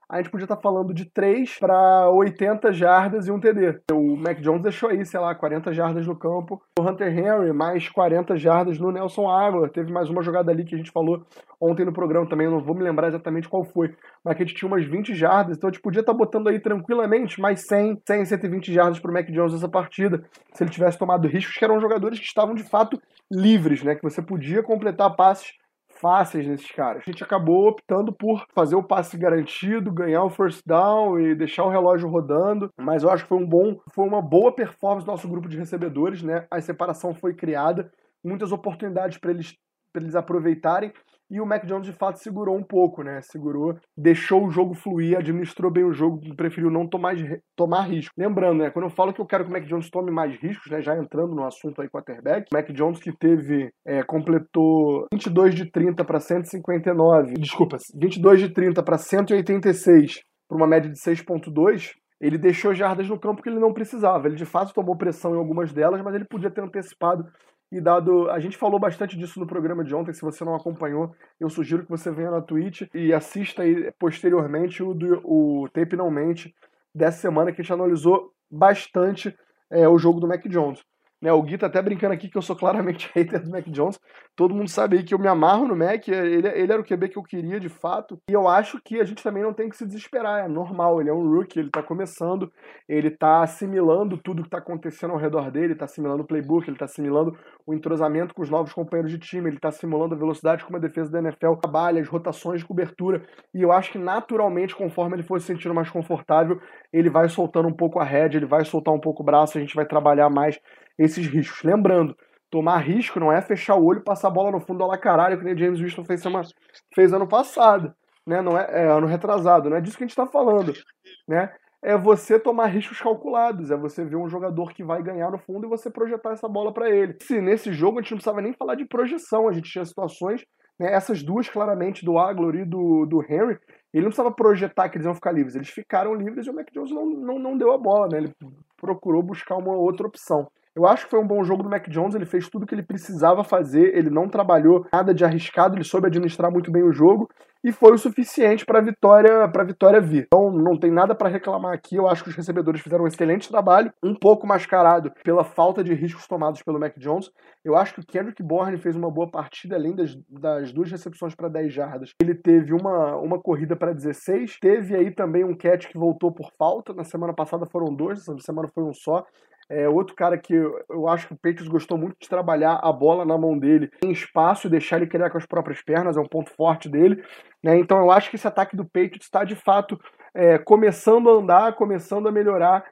a gente podia estar falando de três para oitenta jardas e um T D. O Mac Jones deixou aí, sei lá, quarenta jardas no campo. O Hunter Henry, mais quarenta jardas no Nelson Agholor. Teve mais uma jogada ali que a gente falou ontem no programa também, eu não vou me lembrar exatamente qual foi, mas que a gente tinha umas vinte jardas, então a gente podia estar botando aí tranquilamente mais cem, cem, cento e vinte jardas para o Mac Jones nessa partida, se ele tivesse tomado riscos, que eram jogadores que estavam de fato livres, né, que você podia completar passes fáceis nesses caras. A gente acabou optando por fazer o passe garantido, ganhar o first down e deixar o relógio rodando, mas eu acho que foi um bom, foi uma boa performance do nosso grupo de recebedores, né? A separação foi criada, muitas oportunidades para eles, para eles aproveitarem, e o Mac Jones de fato segurou um pouco, né? Segurou, deixou o jogo fluir, administrou bem o jogo, preferiu não tomar, tomar risco. Lembrando, né? Quando eu falo que eu quero que o Mac Jones tome mais riscos, né? Já entrando no assunto aí quarterback, o Mac Jones que teve, é, completou vinte e dois de trinta para cento e cinquenta e nove, desculpa, vinte e dois de trinta para cento e oitenta e seis, por uma média de seis ponto dois, ele deixou jardas no campo que ele não precisava. Ele de fato tomou pressão em algumas delas, mas ele podia ter antecipado e dado... A gente falou bastante disso no programa de ontem, se você não acompanhou, eu sugiro que você venha na Twitch e assista aí posteriormente o, do, o Tape Não Mente dessa semana, que a gente analisou bastante é, o jogo do Mac Jones. Né, o Gui tá até brincando aqui que eu sou claramente hater do Mac Jones. Todo mundo sabe aí que eu me amarro no Mac, ele, ele era o Q B que eu queria de fato, e eu acho que a gente também não tem que se desesperar, é normal, ele é um rookie, ele tá começando, ele tá assimilando tudo que tá acontecendo ao redor dele, ele tá assimilando o playbook, ele tá assimilando o entrosamento com os novos companheiros de time, ele tá assimilando a velocidade como a defesa da N F L trabalha, as rotações de cobertura, e eu acho que naturalmente, conforme ele for se sentindo mais confortável, ele vai soltando um pouco a rédea, ele vai soltar um pouco o braço, a gente vai trabalhar mais esses riscos. Lembrando, tomar risco não é fechar o olho e passar a bola no fundo lá caralho, que nem James Winston fez, semana, fez ano passado, né? Não é, é ano retrasado, não é disso que a gente está falando, né? É você tomar riscos calculados, é você ver um jogador que vai ganhar no fundo e você projetar essa bola para ele. Se nesse jogo a gente não precisava nem falar de projeção, a gente tinha situações, né, essas duas claramente, do Agholor e do, do Henry, ele não precisava projetar que eles iam ficar livres, eles ficaram livres e o Mac Jones não, não, não deu a bola, né? Ele procurou buscar uma outra opção. Eu acho que foi um bom jogo do Mac Jones, ele fez tudo o que ele precisava fazer, ele não trabalhou nada de arriscado, ele soube administrar muito bem o jogo e foi o suficiente para a vitória, para a vitória vir. Então não tem nada para reclamar aqui, eu acho que os recebedores fizeram um excelente trabalho, um pouco mascarado pela falta de riscos tomados pelo Mac Jones. Eu acho que o Kendrick Bourne fez uma boa partida, além das, das duas recepções para dez jardas. Ele teve uma, uma corrida para dezesseis, teve aí também um catch que voltou por falta, na semana passada foram dois, essa semana foi um só. É outro cara que eu, eu acho que o Patriots gostou muito de trabalhar a bola na mão dele em espaço e deixar ele criar com as próprias pernas, é um ponto forte dele, né? Então eu acho que esse ataque do Patriots está de fato é, começando a andar, começando a melhorar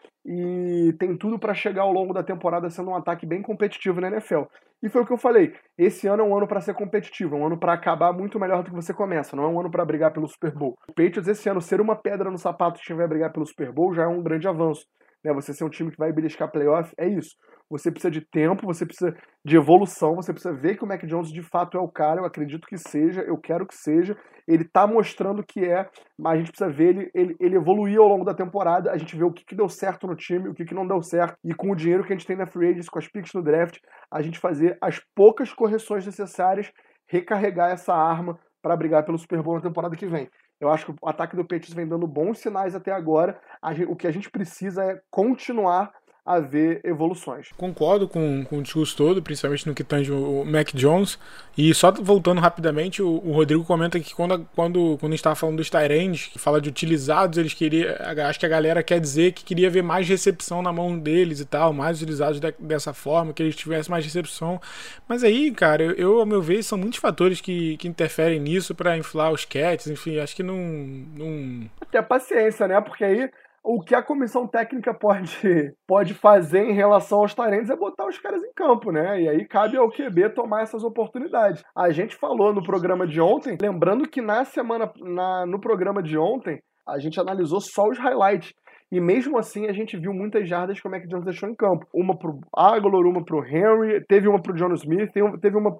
e tem tudo para chegar ao longo da temporada sendo um ataque bem competitivo na N F L. E foi o que eu falei, esse ano é um ano para ser competitivo, é um ano para acabar muito melhor do que você começa, não é um ano para brigar pelo Super Bowl. O Patriots esse ano ser uma pedra no sapato que vai brigar pelo Super Bowl já é um grande avanço. Né, você ser um time que vai beliscar playoff, é isso. Você precisa de tempo, você precisa de evolução, você precisa ver que o Mac Jones de fato é o cara, eu acredito que seja, eu quero que seja. Ele tá mostrando que é, mas a gente precisa ver ele, ele, ele evoluir ao longo da temporada, a gente vê o que, que deu certo no time, o que, que não deu certo, e com o dinheiro que a gente tem na free agency, com as picks no draft, a gente fazer as poucas correções necessárias, recarregar essa arma para brigar pelo Super Bowl na temporada que vem. Eu acho que o ataque do Patriots vem dando bons sinais até agora. Gente, o que a gente precisa é continuar a ver evoluções. Concordo com, com o discurso todo, principalmente no que tange o Mac Jones. E só voltando rapidamente, o, o Rodrigo comenta que quando, quando, quando a gente estava falando dos tight ends, que fala de utilizados, eles queriam, acho que a galera quer dizer que queria ver mais recepção na mão deles e tal, mais utilizados de, dessa forma, que eles tivessem mais recepção. Mas aí, cara, eu, eu ao meu ver, são muitos fatores que, que interferem nisso para inflar os cats, enfim, acho que não... não... Até paciência, né? Porque aí o que a comissão técnica pode, pode fazer em relação aos tight ends é botar os caras em campo, né? E aí cabe ao Q B tomar essas oportunidades. A gente falou no programa de ontem, lembrando que na semana, na, no programa de ontem, a gente analisou só os highlights. E mesmo assim a gente viu muitas jardas que o Mac Jones deixou em campo. Uma pro Agholor, uma pro Henry, teve uma pro John Smith, teve uma pro...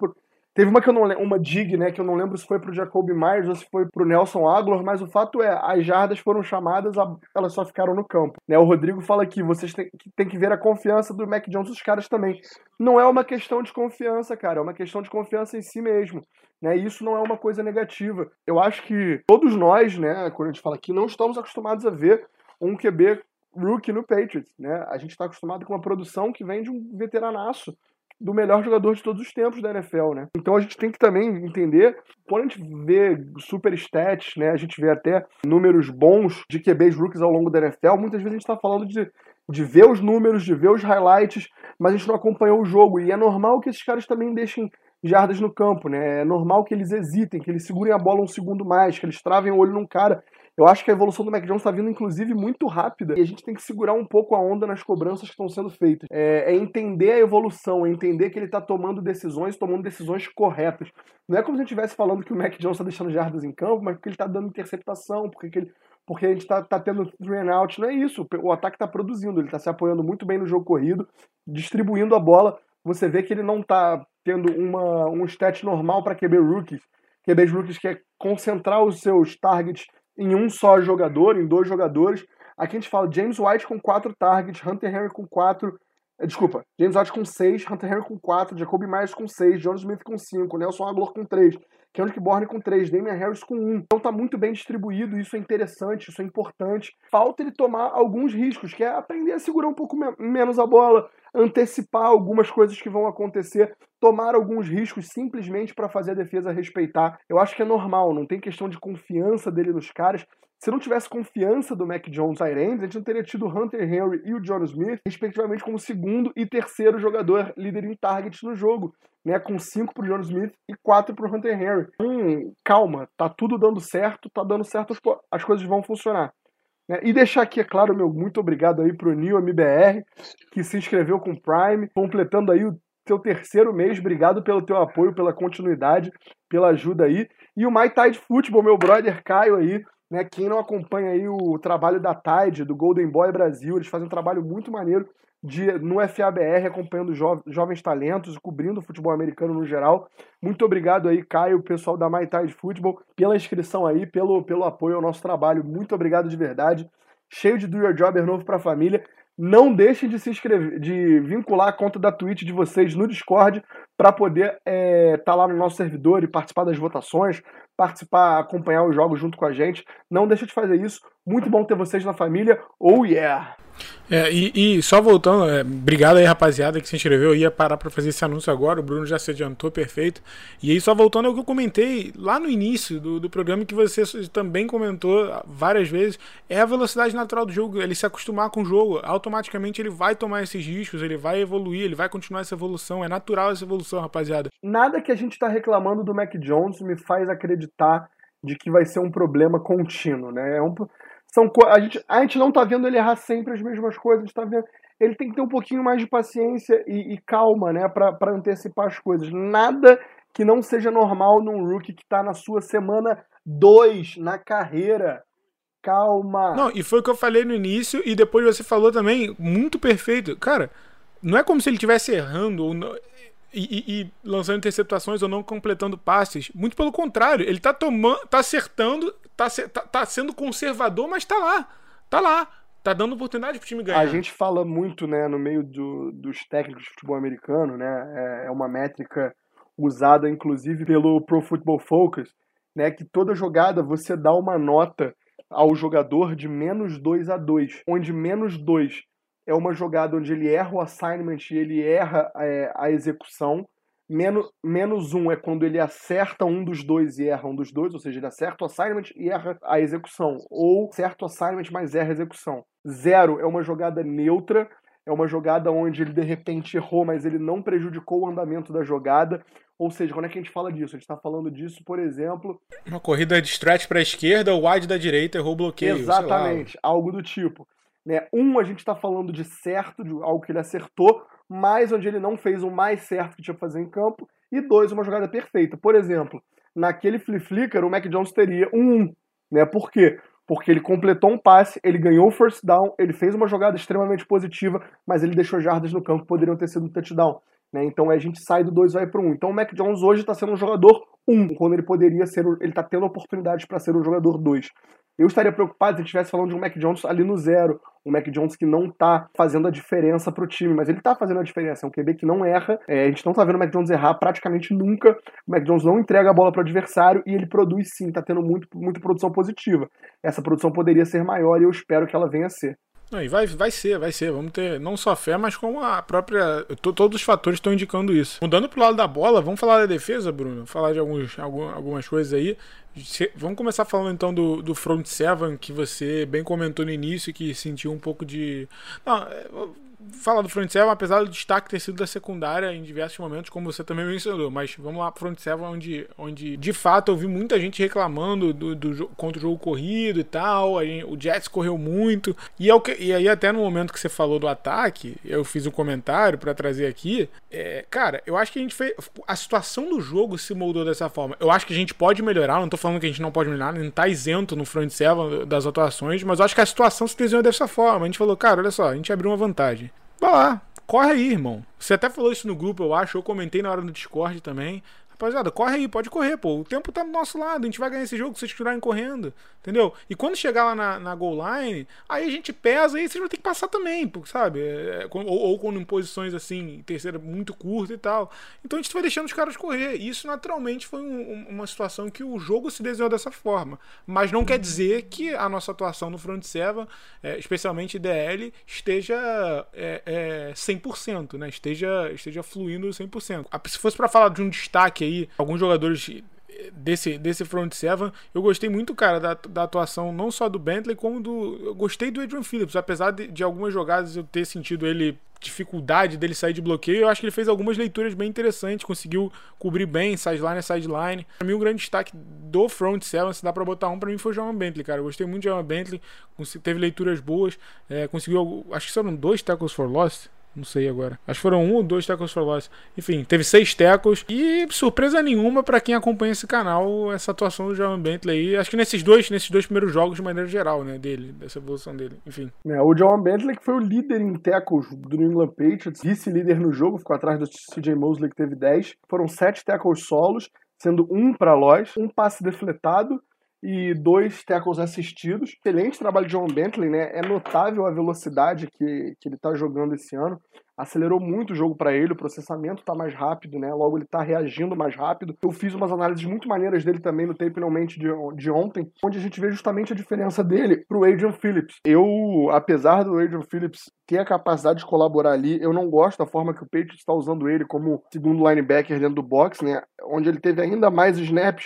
Teve uma que eu não lembro, uma dig, né, que eu não lembro se foi pro Jacoby Myers ou se foi pro Nelson Agholor, mas o fato é, as jardas foram chamadas, elas só ficaram no campo. Né, o Rodrigo fala aqui, vocês têm que, têm que ver a confiança do Mac Jones, os caras também. Não é uma questão de confiança, cara, é uma questão de confiança em si mesmo. Né, e isso não é uma coisa negativa. Eu acho que todos nós, né, quando a gente fala aqui, não estamos acostumados a ver um Q B rookie no Patriots. Né? A gente está acostumado com uma produção que vem de um veteranaço, do melhor jogador de todos os tempos da N F L, né? Então a gente tem que também entender, quando a gente vê super stats, né, a gente vê até números bons de Q Bs rookies ao longo da N F L, muitas vezes a gente está falando de, de ver os números, de ver os highlights, mas a gente não acompanhou o jogo, e é normal que esses caras também deixem jardas no campo, né? É normal que eles hesitem, que eles segurem a bola um segundo mais, que eles travem o olho num cara. Eu acho que a evolução do Mac Jones está vindo, inclusive, muito rápida. E a gente tem que segurar um pouco a onda nas cobranças que estão sendo feitas. É, é entender a evolução, é entender que ele está tomando decisões, tomando decisões corretas. Não é como se a gente estivesse falando que o Mac Jones está deixando jardas em campo, mas porque ele está dando interceptação, porque, que ele, porque a gente está tá tendo three and out. Não é isso. O ataque está produzindo, ele está se apoiando muito bem no jogo corrido, distribuindo a bola. Você vê que ele não está tendo uma, um stat normal para Q B rookies. Q Bs rookies que é concentrar os seus targets em um só jogador, em dois jogadores. Aqui a gente fala James White com quatro targets, Hunter Henry com quatro. Desculpa, James White com seis, Hunter Henry com quatro, Jacoby Myers com seis, John Smith com cinco, Nelson Agholor com três, Kendrick Bourne com três, Damian Harris com um. Então tá muito bem distribuído, isso é interessante, isso é importante. Falta ele tomar alguns riscos, que é aprender a segurar um pouco me- menos a bola, antecipar algumas coisas que vão acontecer, tomar alguns riscos simplesmente para fazer a defesa respeitar. Eu acho que é normal, não tem questão de confiança dele nos caras. Se não tivesse confiança do Mac Jones Tyrants, a gente não teria tido o Hunter Henry e o John Smith, respectivamente, como segundo e terceiro jogador líder em targets no jogo, né? Com cinco pro John Smith e quatro pro Hunter Henry. Hum, calma, tá tudo dando certo, tá dando certo, as, as coisas vão funcionar. Né? E deixar aqui, é claro, meu muito obrigado aí pro Nil M B R, que se inscreveu com o Prime, completando aí o teu terceiro mês. Obrigado pelo teu apoio, pela continuidade, pela ajuda aí. E o My Tide Football, meu brother Caio aí, né? Quem não acompanha aí o trabalho da Tide, do Golden Boy Brasil, eles fazem um trabalho muito maneiro de, no F A B R, acompanhando jo- jovens talentos, cobrindo o futebol americano no geral. Muito obrigado aí, Caio, pessoal da My Tide Football, pela inscrição aí, pelo, pelo apoio ao nosso trabalho. Muito obrigado de verdade. Cheio de do your job novo para a família. Não deixem de se inscrever, de vincular a conta da Twitch de vocês no Discord para poder estar é, tá lá no nosso servidor e participar das votações, participar, acompanhar os jogos junto com a gente. Não deixa de fazer isso. Muito bom ter vocês na família. Oh yeah! É, e, e só voltando, é, obrigado aí, rapaziada, que se inscreveu. Eu ia parar pra fazer esse anúncio agora, o Bruno já se adiantou, perfeito. E aí, só voltando ao que eu comentei lá no início do, do programa, que você também comentou várias vezes, é a velocidade natural do jogo, ele se acostumar com o jogo. Automaticamente ele vai tomar esses riscos, ele vai evoluir, ele vai continuar essa evolução. É natural essa evolução, rapaziada. Nada que a gente tá reclamando do Mac Jones me faz acreditar de que vai ser um problema contínuo, né? É um... São, a, gente, a gente não tá vendo ele errar sempre as mesmas coisas, a gente tá vendo, ele tem que ter um pouquinho mais de paciência e, e calma, né, pra, pra antecipar as coisas. Nada que não seja normal num rookie que tá na sua semana dois na carreira. Calma. Não, e foi o que eu falei no início e depois você falou também, muito perfeito. Cara, não é como se ele estivesse errando ou não, e, e, e lançando interceptações ou não completando passes. Muito pelo contrário, ele tá tomando, tá acertando, tá, tá, tá sendo conservador, mas tá lá, tá lá, tá dando oportunidade pro time ganhar. A gente fala muito, né, no meio do, dos técnicos de futebol americano, né, é uma métrica usada inclusive pelo Pro Football Focus, né, que toda jogada você dá uma nota ao jogador de menos dois a dois, onde menos dois é uma jogada onde ele erra o assignment e ele erra é, a execução. Menos, menos um é quando ele acerta um dos dois e erra um dos dois, ou seja, ele acerta o assignment e erra a execução. Ou acerta o assignment, mas erra a execução. Zero é uma jogada neutra, é uma jogada onde ele de repente errou, mas ele não prejudicou o andamento da jogada. Ou seja, quando é que a gente fala disso? A gente está falando disso, por exemplo... Uma corrida de stretch para a esquerda, o wide da direita errou o bloqueio. Exatamente, algo do tipo. Né? Um, a gente está falando de certo, de algo que ele acertou, mas onde ele não fez o mais certo que tinha que fazer em campo. E dois, uma jogada perfeita. Por exemplo, naquele flip-flicker, o Mac Jones teria um 1. Né? Por quê? Porque ele completou um passe, ele ganhou o first down, ele fez uma jogada extremamente positiva, mas ele deixou jardas no campo que poderiam ter sido um touchdown. né? Então a gente sai do dois e vai para um. Então o Mac Jones hoje está sendo um jogador um, quando ele poderia ser, ele está tendo oportunidades para ser um jogador dois. Eu estaria preocupado se ele estivesse falando de um Mac Jones ali no zero, um Mac Jones que não tá fazendo a diferença pro time, mas ele tá fazendo a diferença, é um Q B que não erra, é, a gente não tá vendo o Mac Jones errar praticamente nunca, o Mac Jones não entrega a bola pro adversário e ele produz sim, tá tendo muito, muita produção positiva. Essa produção poderia ser maior e eu espero que ela venha a ser. Não, e vai, vai ser, vai ser. Vamos ter não só fé, mas como a própria. To, todos os fatores estão indicando isso. Mudando pro lado da bola, vamos falar da defesa, Bruno? Falar de alguns, algum, algumas coisas aí. Vamos começar falando então do, do front seven, que você bem comentou no início, que sentiu um pouco de. Não, fala do front seven, apesar do destaque ter sido da secundária em diversos momentos, como você também mencionou, mas vamos lá pro front seven, onde, onde de fato eu vi muita gente reclamando do, do, contra o jogo corrido e tal, aí, o Jets correu muito, e, é o que, e aí até no momento que você falou do ataque, eu fiz um comentário pra trazer aqui, é, cara, eu acho que a gente fez, a situação do jogo se moldou dessa forma, eu acho que a gente pode melhorar, não tô falando que a gente não pode melhorar, não tá isento no front seven das atuações, mas eu acho que a situação se desenhou dessa forma, a gente falou, cara, olha só, a gente abriu uma vantagem. Vai lá, corre aí, irmão. Você até falou isso no grupo, eu acho. Eu comentei na hora do Discord também. Rapaziada, corre aí, pode correr, pô. O tempo tá do nosso lado, a gente vai ganhar esse jogo se vocês tirarem correndo, entendeu? E quando chegar lá na, na goal line, aí a gente pesa e vocês vão ter que passar também, pô, sabe? É, ou, ou quando em posições assim, terceira muito curta e tal. Então a gente vai deixando os caras correr. E isso naturalmente foi um, uma situação que o jogo se desenhou dessa forma. Mas não quer dizer que a nossa atuação no front seven, é, especialmente D L, esteja é, é, cem por cento, né? Esteja, esteja fluindo cem por cento. Se fosse pra falar de um destaque aí, alguns jogadores desse, desse front seven, eu gostei muito, cara, da, da atuação não só do Bentley, como do... Eu gostei do Adrian Phillips, apesar de, de algumas jogadas eu ter sentido ele, dificuldade dele sair de bloqueio, eu acho que ele fez algumas leituras bem interessantes, conseguiu cobrir bem sideline a sideline. Pra mim o grande destaque do front seven, se dá pra botar um, pra mim foi o Jawan Bentley, cara, eu gostei muito de Jawan Bentley, teve leituras boas, é, conseguiu, acho que foram dois tackles for loss, não sei agora. Acho que foram um ou dois tackles for loss. Enfim, teve seis tackles. E surpresa nenhuma pra quem acompanha esse canal, essa atuação do Jawan Bentley aí. Acho que nesses dois, nesses dois primeiros jogos, de maneira geral, né, dele, dessa evolução dele. Enfim. É, o Jawan Bentley, que foi o líder em tackles do New England Patriots, vice-líder no jogo, ficou atrás do C J Mosley, que teve dez. Foram sete tackles solos, sendo um pra loss, um passe defletado e dois tackles assistidos. Excelente trabalho de Jawan Bentley, né? É notável a velocidade que, que ele tá jogando esse ano. Acelerou muito o jogo para ele, o processamento tá mais rápido, né? Logo ele tá reagindo mais rápido. Eu fiz umas análises muito maneiras dele também no Tape No Mente de, de ontem, onde a gente vê justamente a diferença dele pro Adrian Phillips. Eu, apesar do Adrian Phillips ter a capacidade de colaborar ali, eu não gosto da forma que o Patriots está usando ele como segundo linebacker dentro do box, né? Onde ele teve ainda mais snaps.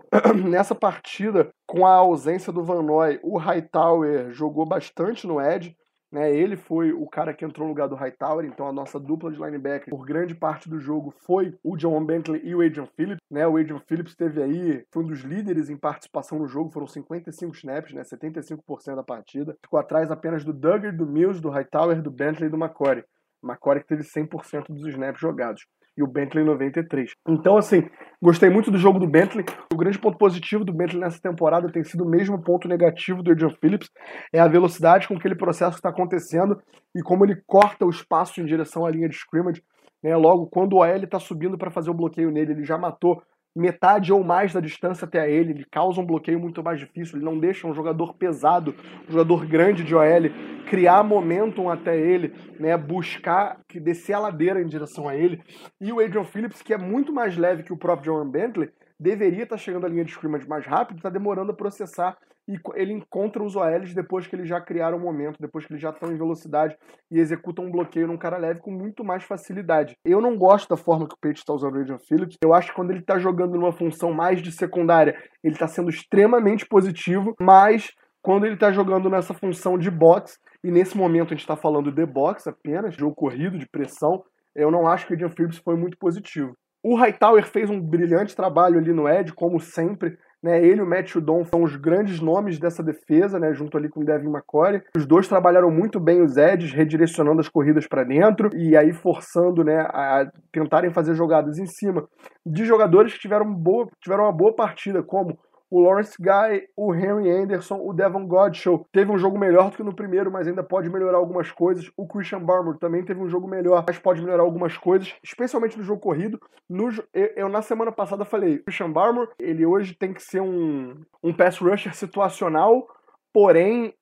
Nessa partida, com a ausência do Van Noy, o Hightower jogou bastante no edge, né? Ele foi o cara que entrou no lugar do Hightower, então a nossa dupla de linebacker por grande parte do jogo foi o Jawan Bentley e o Adrian Phillips, né? O Adrian Phillips teve aí, foi um dos líderes em participação no jogo, foram cinquenta e cinco snaps, né? setenta e cinco por cento da partida, ficou atrás apenas do Duggar, do Mills, do Hightower, do Bentley e do McCory. McCory que teve cem por cento dos snaps jogados. E o Bentley noventa e três. Então, assim, gostei muito do jogo do Bentley. O grande ponto positivo do Bentley nessa temporada tem sido o mesmo ponto negativo do Adrian Phillips, é a velocidade com que aquele processo está acontecendo e como ele corta o espaço em direção à linha de scrimmage, né? Logo, quando o O L está subindo para fazer o bloqueio nele, ele já matou metade ou mais da distância até ele, ele causa um bloqueio muito mais difícil, ele não deixa um jogador pesado, um jogador grande de O L, criar momentum até ele, né, buscar que descer a ladeira em direção a ele. E o Adrian Phillips, que é muito mais leve que o próprio Jawan Bentley, deveria estar chegando à linha de scrimmage mais rápido, está demorando a processar, e ele encontra os O Ls depois que eles já criaram o momento, depois que eles já estão em velocidade e executam um bloqueio num cara leve com muito mais facilidade. Eu não gosto da forma que o Patriots está usando o Adrian Phillips. Eu acho que quando ele está jogando numa função mais de secundária, ele está sendo extremamente positivo, mas quando ele está jogando nessa função de box, e nesse momento a gente está falando de box apenas, jogo corrido, de pressão, eu não acho que o Adrian Phillips foi muito positivo. O Hightower fez um brilhante trabalho ali no edge, como sempre, né? Ele e o Matt Judon são os grandes nomes dessa defesa, né? Junto ali com o Devin McCory. Os dois trabalharam muito bem os edges, redirecionando as corridas para dentro e aí forçando, né, a tentarem fazer jogadas em cima de jogadores que tiveram, boa, tiveram uma boa partida, como o Lawrence Guy, o Henry Anderson, o Devon Godchaux teve um jogo melhor do que no primeiro, mas ainda pode melhorar algumas coisas. O Christian Barmore também teve um jogo melhor, mas pode melhorar algumas coisas, especialmente no jogo corrido. No, eu, eu, na semana passada, falei, o Christian Barmore, ele hoje tem que ser um, um pass rusher situacional, porém,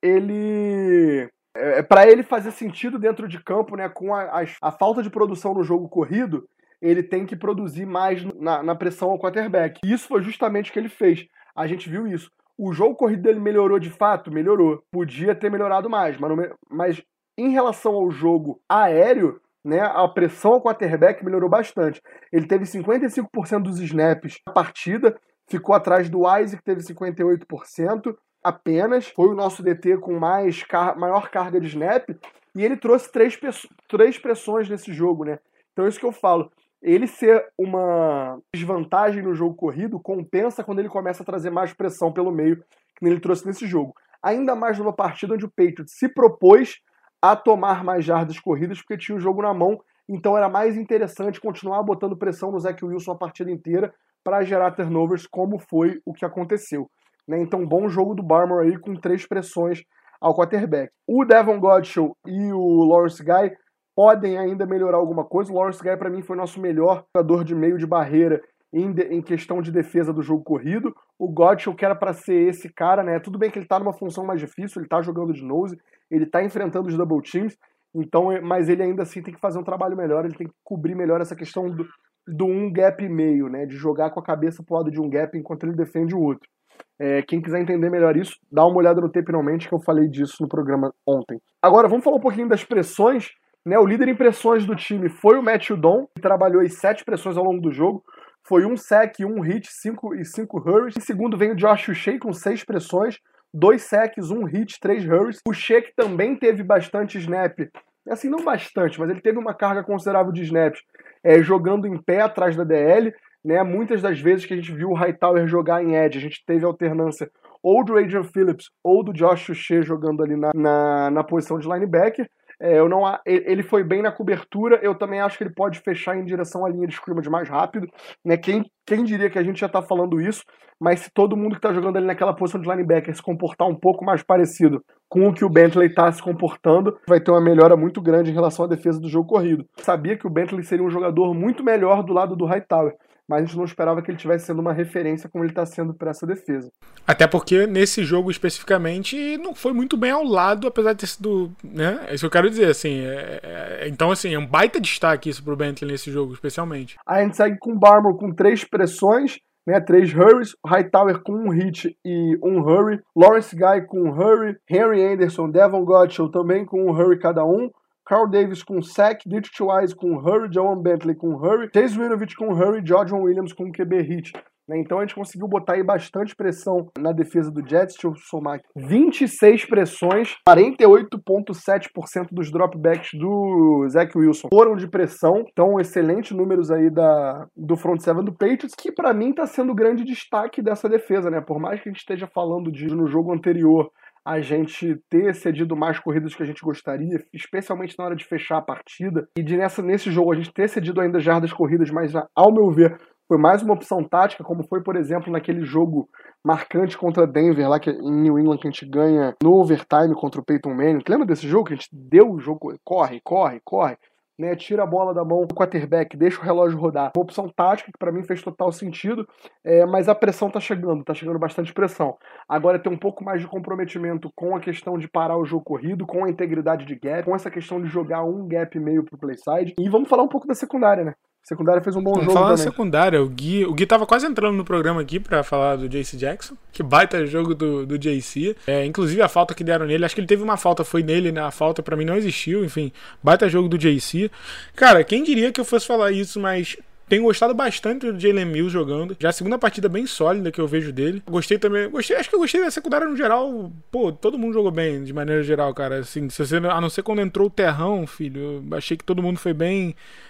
ele... É, para ele fazer sentido dentro de campo, né, com a, a, a falta de produção no jogo corrido, ele tem que produzir mais na, na pressão ao quarterback. E isso foi justamente o que ele fez. A gente viu isso. O jogo corrido dele melhorou de fato? Melhorou. Podia ter melhorado mais, mas, não, mas em relação ao jogo aéreo, né, a pressão ao quarterback melhorou bastante. Ele teve cinquenta e cinco por cento dos snaps na partida, ficou atrás do Isaac, que teve cinquenta e oito por cento. Apenas, foi o nosso D T com mais car- maior carga de snap, e ele trouxe três, pe- três pressões nesse jogo, né? Então é isso que eu falo. Ele ser uma desvantagem no jogo corrido compensa quando ele começa a trazer mais pressão pelo meio, que ele trouxe nesse jogo. Ainda mais numa partida onde o Patriots se propôs a tomar mais jardas corridas, porque tinha o jogo na mão, então era mais interessante continuar botando pressão no Zach Wilson a partida inteira para gerar turnovers, como foi o que aconteceu. Então, bom jogo do Barmore aí com três pressões ao quarterback. O Devon Godchaux e o Lawrence Guy podem ainda melhorar alguma coisa. O Lawrence Guy, para mim, foi o nosso melhor jogador de meio de barreira em, de, em questão de defesa do jogo corrido. O Godchaux, que era para ser esse cara, né? Tudo bem que ele tá numa função mais difícil, ele tá jogando de nose, ele tá enfrentando os double teams, então, mas ele ainda assim tem que fazer um trabalho melhor, ele tem que cobrir melhor essa questão do, do um gap e meio, né? De jogar com a cabeça pro lado de um gap enquanto ele defende o outro. É, quem quiser entender melhor isso, dá uma olhada no tape finalmente, que eu falei disso no programa ontem. Agora, vamos falar um pouquinho das pressões. Né? O líder em pressões do time foi o Matt Judon, que trabalhou aí sete pressões ao longo do jogo. Foi um sack, um hit cinco, e cinco hurries. Em segundo vem o Josh Uche com seis pressões, dois sacks, um hit, três hurries. O Uche que também teve bastante snap, assim, não bastante, mas ele teve uma carga considerável de snaps, é, jogando em pé atrás da D L. Né, muitas das vezes que a gente viu o Hightower jogar em edge, a gente teve alternância ou do Adrian Phillips ou do Josh Uche jogando ali na, na, na posição de linebacker. É, eu não, ele foi bem na cobertura, eu também acho que ele pode fechar em direção à linha de scrimmage mais rápido. Né, quem, quem diria que a gente já está falando isso, mas se todo mundo que está jogando ali naquela posição de linebacker se comportar um pouco mais parecido com o que o Bentley está se comportando, vai ter uma melhora muito grande em relação à defesa do jogo corrido. Eu sabia que o Bentley seria um jogador muito melhor do lado do Hightower, mas a gente não esperava que ele estivesse sendo uma referência como ele está sendo para essa defesa. Até porque nesse jogo especificamente não foi muito bem ao lado, apesar de ter sido, né? É isso que eu quero dizer, assim. É, é, então, assim, é um baita destaque isso pro Bentley nesse jogo, especialmente. A gente segue com o Barmore com três pressões, né? Três hurries, Hightower com um hit e um hurry, Lawrence Guy com um hurry, Henry Anderson, Devon Godchaux também com um hurry cada um, Carl Davis com sack, Dietrich Wise com hurry, John Bentley com hurry, Chase Winovich com hurry, George Williams com Q B hit. Então a gente conseguiu botar aí bastante pressão na defesa do Jets. Deixa eu somar aqui. vinte e seis pressões, quarenta e oito vírgula sete por cento dos dropbacks do Zach Wilson foram de pressão. Então, excelentes números aí da, do front seven do Patriots, que pra mim tá sendo o grande destaque dessa defesa, né? Por mais que a gente esteja falando de no jogo anterior a gente ter cedido mais corridas que a gente gostaria, especialmente na hora de fechar a partida, e de nessa, nesse jogo a gente ter cedido ainda jardas corridas, mas ao meu ver foi mais uma opção tática, como foi, por exemplo, naquele jogo marcante contra Denver, lá que, em New England, que a gente ganha no overtime contra o Peyton Manning. Lembra desse jogo que a gente deu o jogo, corre, corre, corre, né, tira a bola da mão do quarterback, deixa o relógio rodar. Uma opção tática que para mim fez total sentido, é, mas a pressão tá chegando, tá chegando bastante pressão. Agora tem um pouco mais de comprometimento com a questão de parar o jogo corrido, com a integridade de gap, com essa questão de jogar um gap e meio pro play side. E vamos falar um pouco da secundária, né? A secundária fez um bom Vamos jogo falar também. da secundária, o Gui, o Gui tava quase entrando no programa aqui pra falar do J C Jackson, que baita jogo do, do J C, é, inclusive a falta que deram nele, acho que ele teve uma falta, foi nele, né, a falta pra mim não existiu, enfim, baita jogo do J C. Cara, quem diria que eu fosse falar isso, mas tenho gostado bastante do Jalen Mills jogando. Já a segunda partida bem sólida que eu vejo dele. Gostei também. Gostei, acho que eu gostei da secundária no geral. Pô, todo mundo jogou bem, de maneira geral, cara. Assim, se você, a não ser quando entrou o Terrão, filho, eu achei que todo mundo foi bem,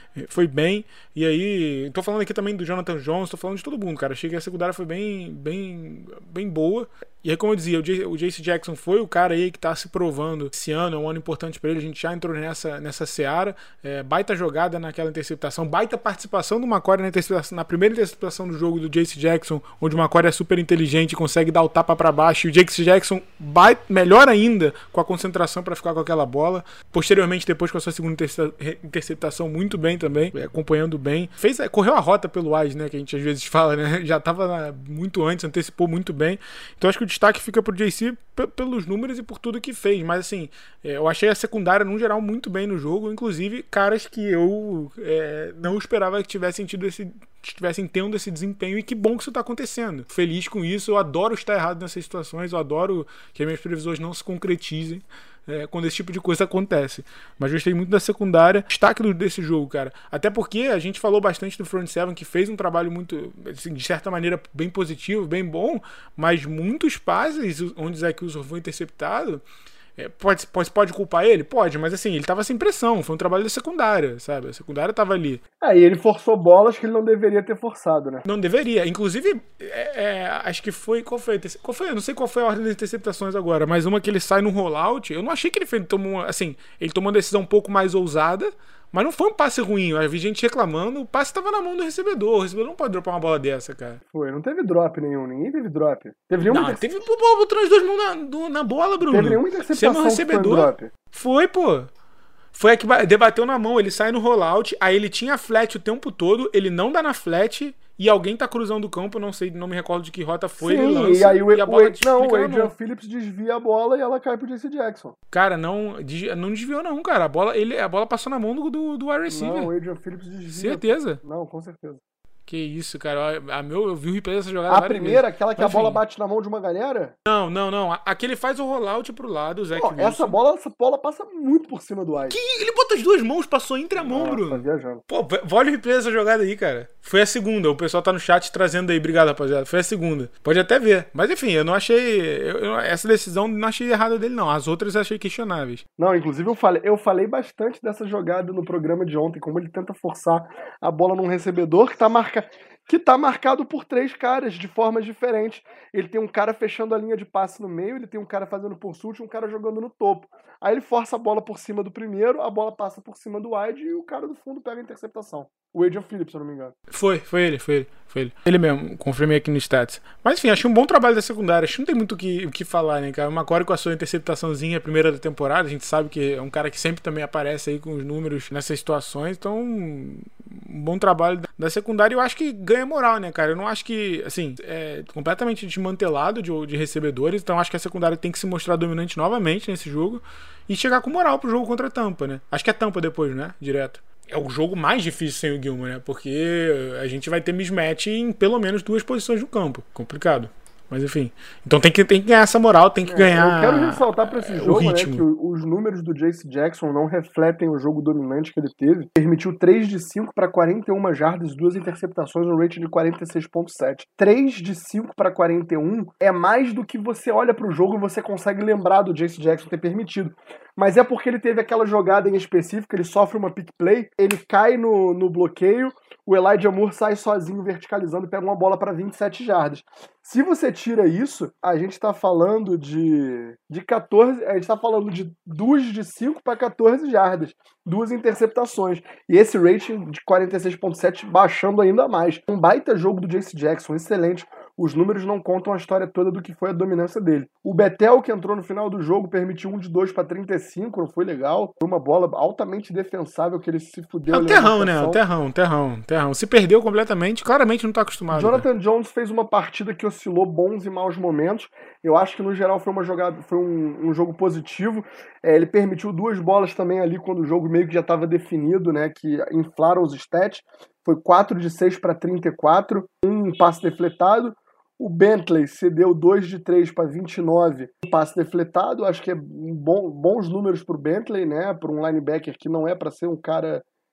foi bem. E aí, tô falando aqui também do Jonathan Jones, tô falando de todo mundo, cara. Achei que a secundária foi bem, bem, bem boa. E aí, como eu dizia, o J C Jackson foi o cara aí que tá se provando esse ano, é um ano importante pra ele, a gente já entrou nessa, nessa seara. É, baita jogada naquela interceptação, baita participação do McCoy na, interceptação, na primeira interceptação do jogo do J C Jackson, onde o McCoy é super inteligente, consegue dar o tapa pra baixo, e o J C Jackson baita, melhor ainda com a concentração pra ficar com aquela bola. Posteriormente, depois com a sua segunda interceptação, muito bem também, acompanhando bem. Fez, correu a rota pelo wide, né, que a gente às vezes fala, né, já tava muito antes, antecipou muito bem. Então acho que o destaque fica pro J C p- pelos números e por tudo que fez, mas assim, é, eu achei a secundária no geral muito bem no jogo, inclusive caras que eu é, não esperava que tivessem tido esse estivessem tendo esse desempenho, e que bom que isso tá acontecendo. Feliz com isso, eu adoro estar errado nessas situações, eu adoro que as minhas previsões não se concretizem é, quando esse tipo de coisa acontece. Mas gostei muito da secundária. Destaque desse jogo, cara. Até porque a gente falou bastante do Front Seven, que fez um trabalho muito, assim, de certa maneira, bem positivo, bem bom, mas muitos passes onde o Zach Wilson foi interceptado, É, pode, pode, pode culpar ele? Pode, mas assim, ele tava sem pressão, foi um trabalho da secundária, sabe? A secundária tava ali. É, e ele forçou bolas que ele não deveria ter forçado, né? Não deveria. Inclusive, é, é, acho que foi. Qual foi, qual foi? Eu não sei qual foi a ordem das interceptações agora, mas uma que ele sai no rollout. Eu não achei que ele fez. Tomou, assim, ele tomou uma decisão um pouco mais ousada. Mas não foi um passe ruim, eu vi gente reclamando, o passe tava na mão do recebedor, o recebedor não pode dropar uma bola dessa, cara. Foi, não teve drop nenhum, ninguém teve drop. Teve nenhuma Não, inter... teve pô, botando as duas mãos na, do, na bola, Bruno. Teve nenhuma interceptação Você é um recebedor. Foi, foi, pô. Foi a que debateu na mão, ele sai no rollout, aí ele tinha flat o tempo todo, ele não dá na flat, e alguém tá cruzando o campo, não sei, não me recordo de que rota foi, Sim, ele lança, e aí o, e a bola o, não, o na Adrian mão. Phillips desvia a bola e ela cai pro J C Jackson. Cara, não, não desviou não, cara, a bola, ele, a bola passou na mão do, do, do wide receiver. Não, o Adrian Phillips desvia. Certeza? Não, com certeza. Que isso, cara. A meu, eu vi o replay dessa jogada. A primeira, vezes. aquela que Mas, a bola enfim. bate na mão de uma galera? Não, não, não. Aquele faz o rollout pro lado, o Zach Não, Wilson. essa bola, essa bola passa muito por cima do White. Que ele bota as duas mãos, passou entre a mão, Nossa, Bruno. tá viajando. Pô, olha o replay dessa jogada aí, cara. Foi a segunda. O pessoal tá no chat trazendo aí. Obrigado, rapaziada. Foi a segunda. Pode até ver. Mas enfim, eu não achei. Eu, eu, essa decisão não achei errada dele, não. As outras eu achei questionáveis. Não, inclusive eu falei, eu falei bastante dessa jogada no programa de ontem, como ele tenta forçar a bola num recebedor que tá marcado. Que tá marcado por três caras de formas diferentes. Ele tem um cara fechando a linha de passe no meio, ele tem um cara fazendo pursuit e um cara jogando no topo. Aí ele força a bola por cima do primeiro, a bola passa por cima do wide e o cara do fundo pega a interceptação. O Adrian Phillips, se eu não me engano. Foi, foi ele, foi ele. Foi ele. Ele mesmo, confirmei aqui no stats. Mas enfim, achei um bom trabalho da secundária. Acho que não tem muito o que, o que falar, né, cara? O McCoy com a sua interceptaçãozinha, a primeira da temporada, a gente sabe que é um cara que sempre também aparece aí com os números nessas situações. Então, um bom trabalho da secundária. E eu acho que ganha moral, né, cara? Eu não acho que, assim, é completamente desmantelado de, de recebedores. Então, acho que a secundária tem que se mostrar dominante novamente nesse jogo e chegar com moral pro jogo contra a Tampa, né? Acho que é Tampa depois, né? Direto. É o jogo mais difícil sem o Gilmore, né? Porque a gente vai ter mismatch em pelo menos duas posições do campo. Complicado. Mas enfim. Então tem que, tem que ganhar essa moral, tem que É, ganhar. Eu quero ressaltar pra esse jogo, né, ritmo. que os números do J C Jackson não refletem o jogo dominante que ele teve. Permitiu três de cinco para quarenta e uma jardas, duas interceptações, um rating de quarenta e seis ponto sete. três de cinco para quarenta e um é mais do que você olha pro jogo e você consegue lembrar do J C Jackson ter permitido. Mas é porque ele teve aquela jogada em específico, ele sofre uma pick play, ele cai no, no bloqueio, o Elijah Moore sai sozinho verticalizando e pega uma bola para vinte e sete jardas. Se você tira isso, a gente tá falando de, de quatorze, a gente tá falando de duas de cinco para quatorze jardas, duas interceptações. E esse rating de quarenta e seis ponto sete baixando ainda mais. Um baita jogo do J C Jackson, excelente. Os números não contam a história toda do que foi a dominância dele. O Betel, que entrou no final do jogo, permitiu um de dois para trinta e cinco, não foi legal. Foi uma bola altamente defensável que ele se fudeu. É o terrão, né? O terrão, terrão, terrão. Se perdeu completamente, claramente não tá acostumado. Jonathan cara. Jones fez uma partida que oscilou bons e maus momentos. Eu acho que no geral foi uma jogada, foi um, um jogo positivo. É, ele permitiu duas bolas também ali quando o jogo meio que já estava definido, né? Que inflaram os stats. Foi quatro de seis para trinta e quatro, um passe defletado. O Bentley cedeu dois de três para vinte e nove, um passe defletado. Acho que é bom, bons números para o Bentley, né? Para um linebacker que não é para ser um cara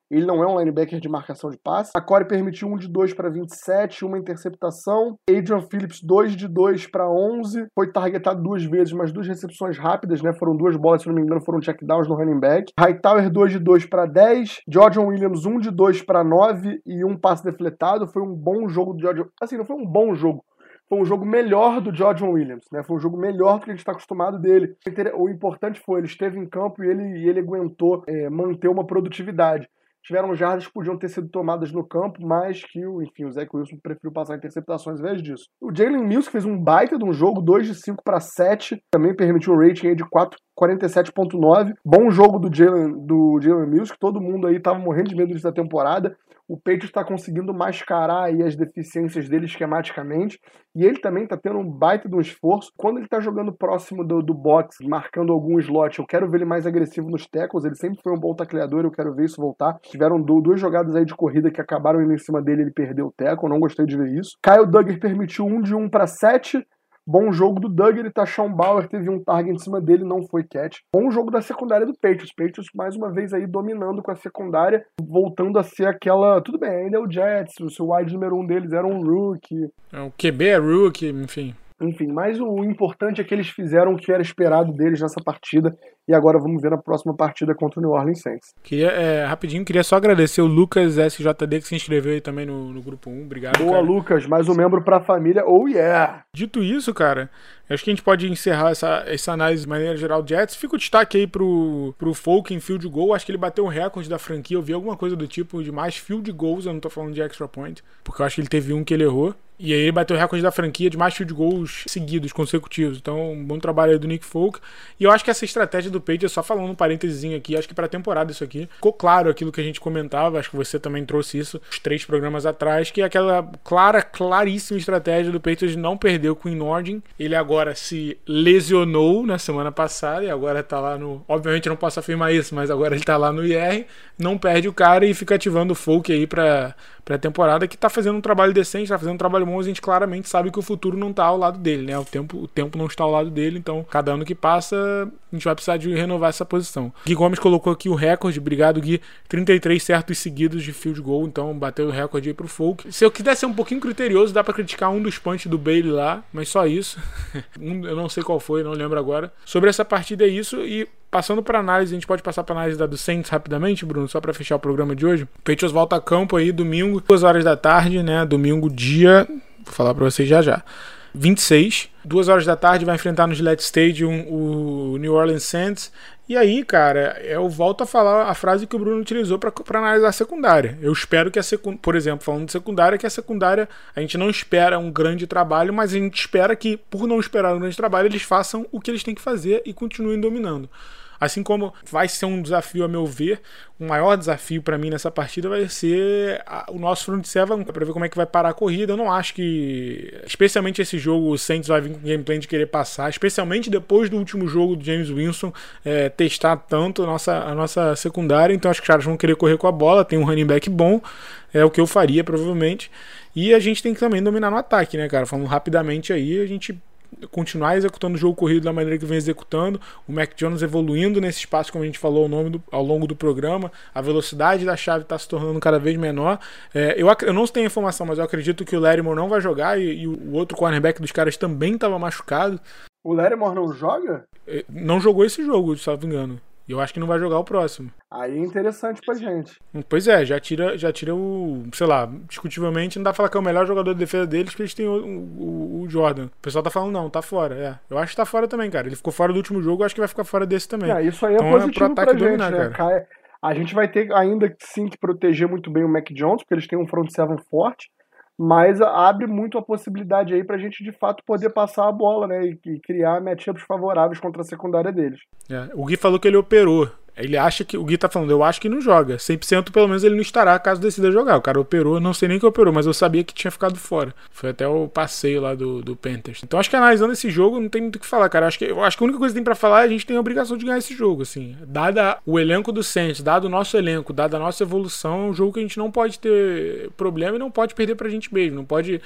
Ele não é um linebacker de marcação de passe. A Corey permitiu um de dois para vinte e sete, uma interceptação. Adrian Phillips, dois de dois para onze. Foi targetado duas vezes, mas duas recepções rápidas, né? Foram duas bolas, se não me engano, foram checkdowns no running back. Hightower, dois de dois para dez. Jordan Williams, um de dois para nove e um passe defletado. Foi um bom jogo do Jordan. Assim, não foi um bom jogo. Foi um jogo melhor do Jordan Williams, né? Foi um jogo melhor do que a gente está acostumado dele. O importante foi, ele esteve em campo e ele, e ele aguentou é, manter uma produtividade. Tiveram jardas que podiam ter sido tomadas no campo, mas que, enfim, o Zach Wilson preferiu passar interceptações ao invés disso. O Jalen Mills fez um baita de um jogo, dois de cinco para sete, também permitiu um rating aí de quarenta e sete ponto nove. Bom jogo do Jalen do Jalen Mills, que todo mundo aí estava morrendo de medo dessa temporada. O Patriots está conseguindo mascarar aí as deficiências dele esquematicamente, e ele também está tendo um baita de um esforço. Quando ele está jogando próximo do, do box, marcando algum slot, eu quero ver ele mais agressivo nos tackles. Ele sempre foi um bom tacleador, eu quero ver isso voltar. Tiveram duas jogadas aí de corrida que acabaram indo em cima dele, ele perdeu o tackle, não gostei de ver isso. Kyle Duggar permitiu um de um para sete. Bom jogo do Duggar, e Tashawn Bauer teve um target em cima dele, não foi catch. Bom jogo da secundária do Patriots. Patriots mais uma vez aí dominando com a secundária, voltando a ser aquela... Tudo bem, ainda é o Jets, o seu wide número um deles era um rookie. O Q B é rookie, enfim... Enfim, mas o importante é que eles fizeram o que era esperado deles nessa partida, e agora vamos ver na próxima partida contra o New Orleans Saints. Queria, é, rapidinho, queria só agradecer o Lucas S J D que se inscreveu aí também no, no grupo um, obrigado. Boa, cara. Lucas, mais um membro pra família, oh yeah! Dito isso, cara, acho que a gente pode encerrar essa, essa análise de maneira geral de Jets. Fica o destaque aí pro, pro Folk em field goal, acho que ele bateu o recorde da franquia, eu vi alguma coisa do tipo de mais field goals, eu não tô falando de extra point, porque eu acho que ele teve um que ele errou. E aí ele bateu o recorde da franquia de mais field goals seguidos, consecutivos. Então, um bom trabalho aí do Nick Folk. E eu acho que essa estratégia do Patriots, só falando um parênteses aqui, acho que pra temporada isso aqui, ficou claro aquilo que a gente comentava, acho que você também trouxe isso os três programas atrás, que é aquela clara, claríssima estratégia do Patriots de não perder o Quinn Nordin. Ele agora se lesionou na semana passada e agora tá lá no... Obviamente eu não posso afirmar isso, mas agora ele tá lá no I R, não perde o cara e fica ativando o Folk aí pra... pré-temporada, que tá fazendo um trabalho decente, tá fazendo um trabalho bom, a gente claramente sabe que o futuro não tá ao lado dele, né? O tempo, o tempo não está ao lado dele, então cada ano que passa a gente vai precisar de renovar essa posição. Gui Gomes colocou aqui o recorde, obrigado Gui, trinta e três certos seguidos de field goal, então bateu o recorde aí pro Folk. Se eu quiser ser um pouquinho criterioso, dá pra criticar um dos punts do Bailey lá, mas só isso. Eu não sei qual foi, não lembro agora. Sobre essa partida é isso, e passando para análise, a gente pode passar para análise da do Saints rapidamente, Bruno, só para fechar o programa de hoje. O Patriots volta a campo aí domingo, duas horas da tarde, né? Domingo, dia, vou falar para vocês já já. vinte e seis, duas horas da tarde, vai enfrentar no Gillette Stadium o New Orleans Saints. E aí, cara, eu volto a falar a frase que o Bruno utilizou para analisar a secundária. Eu espero que a secundária, por exemplo, falando de secundária, que a secundária, a gente não espera um grande trabalho, mas a gente espera que, por não esperar um grande trabalho, eles façam o que eles têm que fazer e continuem dominando. Assim como vai ser um desafio, a meu ver, o maior desafio para mim nessa partida vai ser a, o nosso front seven, para ver como é que vai parar a corrida. Eu não acho que, especialmente esse jogo, o Saints vai vir com gameplay de querer passar, especialmente depois do último jogo do James Winston, é, testar tanto a nossa, a nossa secundária. Então acho que os caras vão querer correr com a bola, tem um running back bom, é o que eu faria provavelmente. E a gente tem que também dominar no ataque, né, cara? Falando rapidamente aí, a gente continuar executando o jogo corrido da maneira que vem executando, o Mac Jones evoluindo nesse espaço, como a gente falou ao, nome do, ao longo do programa, a velocidade da chave está se tornando cada vez menor. É, eu, eu não tenho informação, mas eu acredito que o Lattimore não vai jogar e, e o outro cornerback dos caras também estava machucado. O Lattimore não joga? Não jogou esse jogo, se não me engano. E eu acho que não vai jogar o próximo. Aí é interessante pra gente. Pois é, já tira, já tira o... Sei lá, discutivelmente não dá pra falar que é o melhor jogador de defesa deles, porque eles têm o, o, o Jordan. O pessoal tá falando não, tá fora. É. Eu acho que tá fora também, cara. Ele ficou fora do último jogo, eu acho que vai ficar fora desse também. É, isso aí é então, positivo é pro ataque pra gente, dominar, né? cara. A gente vai ter ainda sim que proteger muito bem o Mac Jones, porque eles têm um front seven forte, mas abre muito a possibilidade aí pra gente de fato poder passar a bola, né, e, e criar matchups favoráveis contra a secundária deles. É, o Gui falou que ele operou. Ele acha que, o Gui tá falando, eu acho que não joga. cem por cento pelo menos ele não estará caso decida jogar. O cara operou, não sei nem que operou, mas eu sabia que tinha ficado fora. Foi até o passeio lá do, do Panthers. Então acho que analisando esse jogo não tem muito o que falar, cara. Acho que, eu acho que a única coisa que tem pra falar é a gente tem a obrigação de ganhar esse jogo, assim. Dada o elenco do Saints, dado o nosso elenco, dada a nossa evolução, é um jogo que a gente não pode ter problema e não pode perder pra gente mesmo. Não pode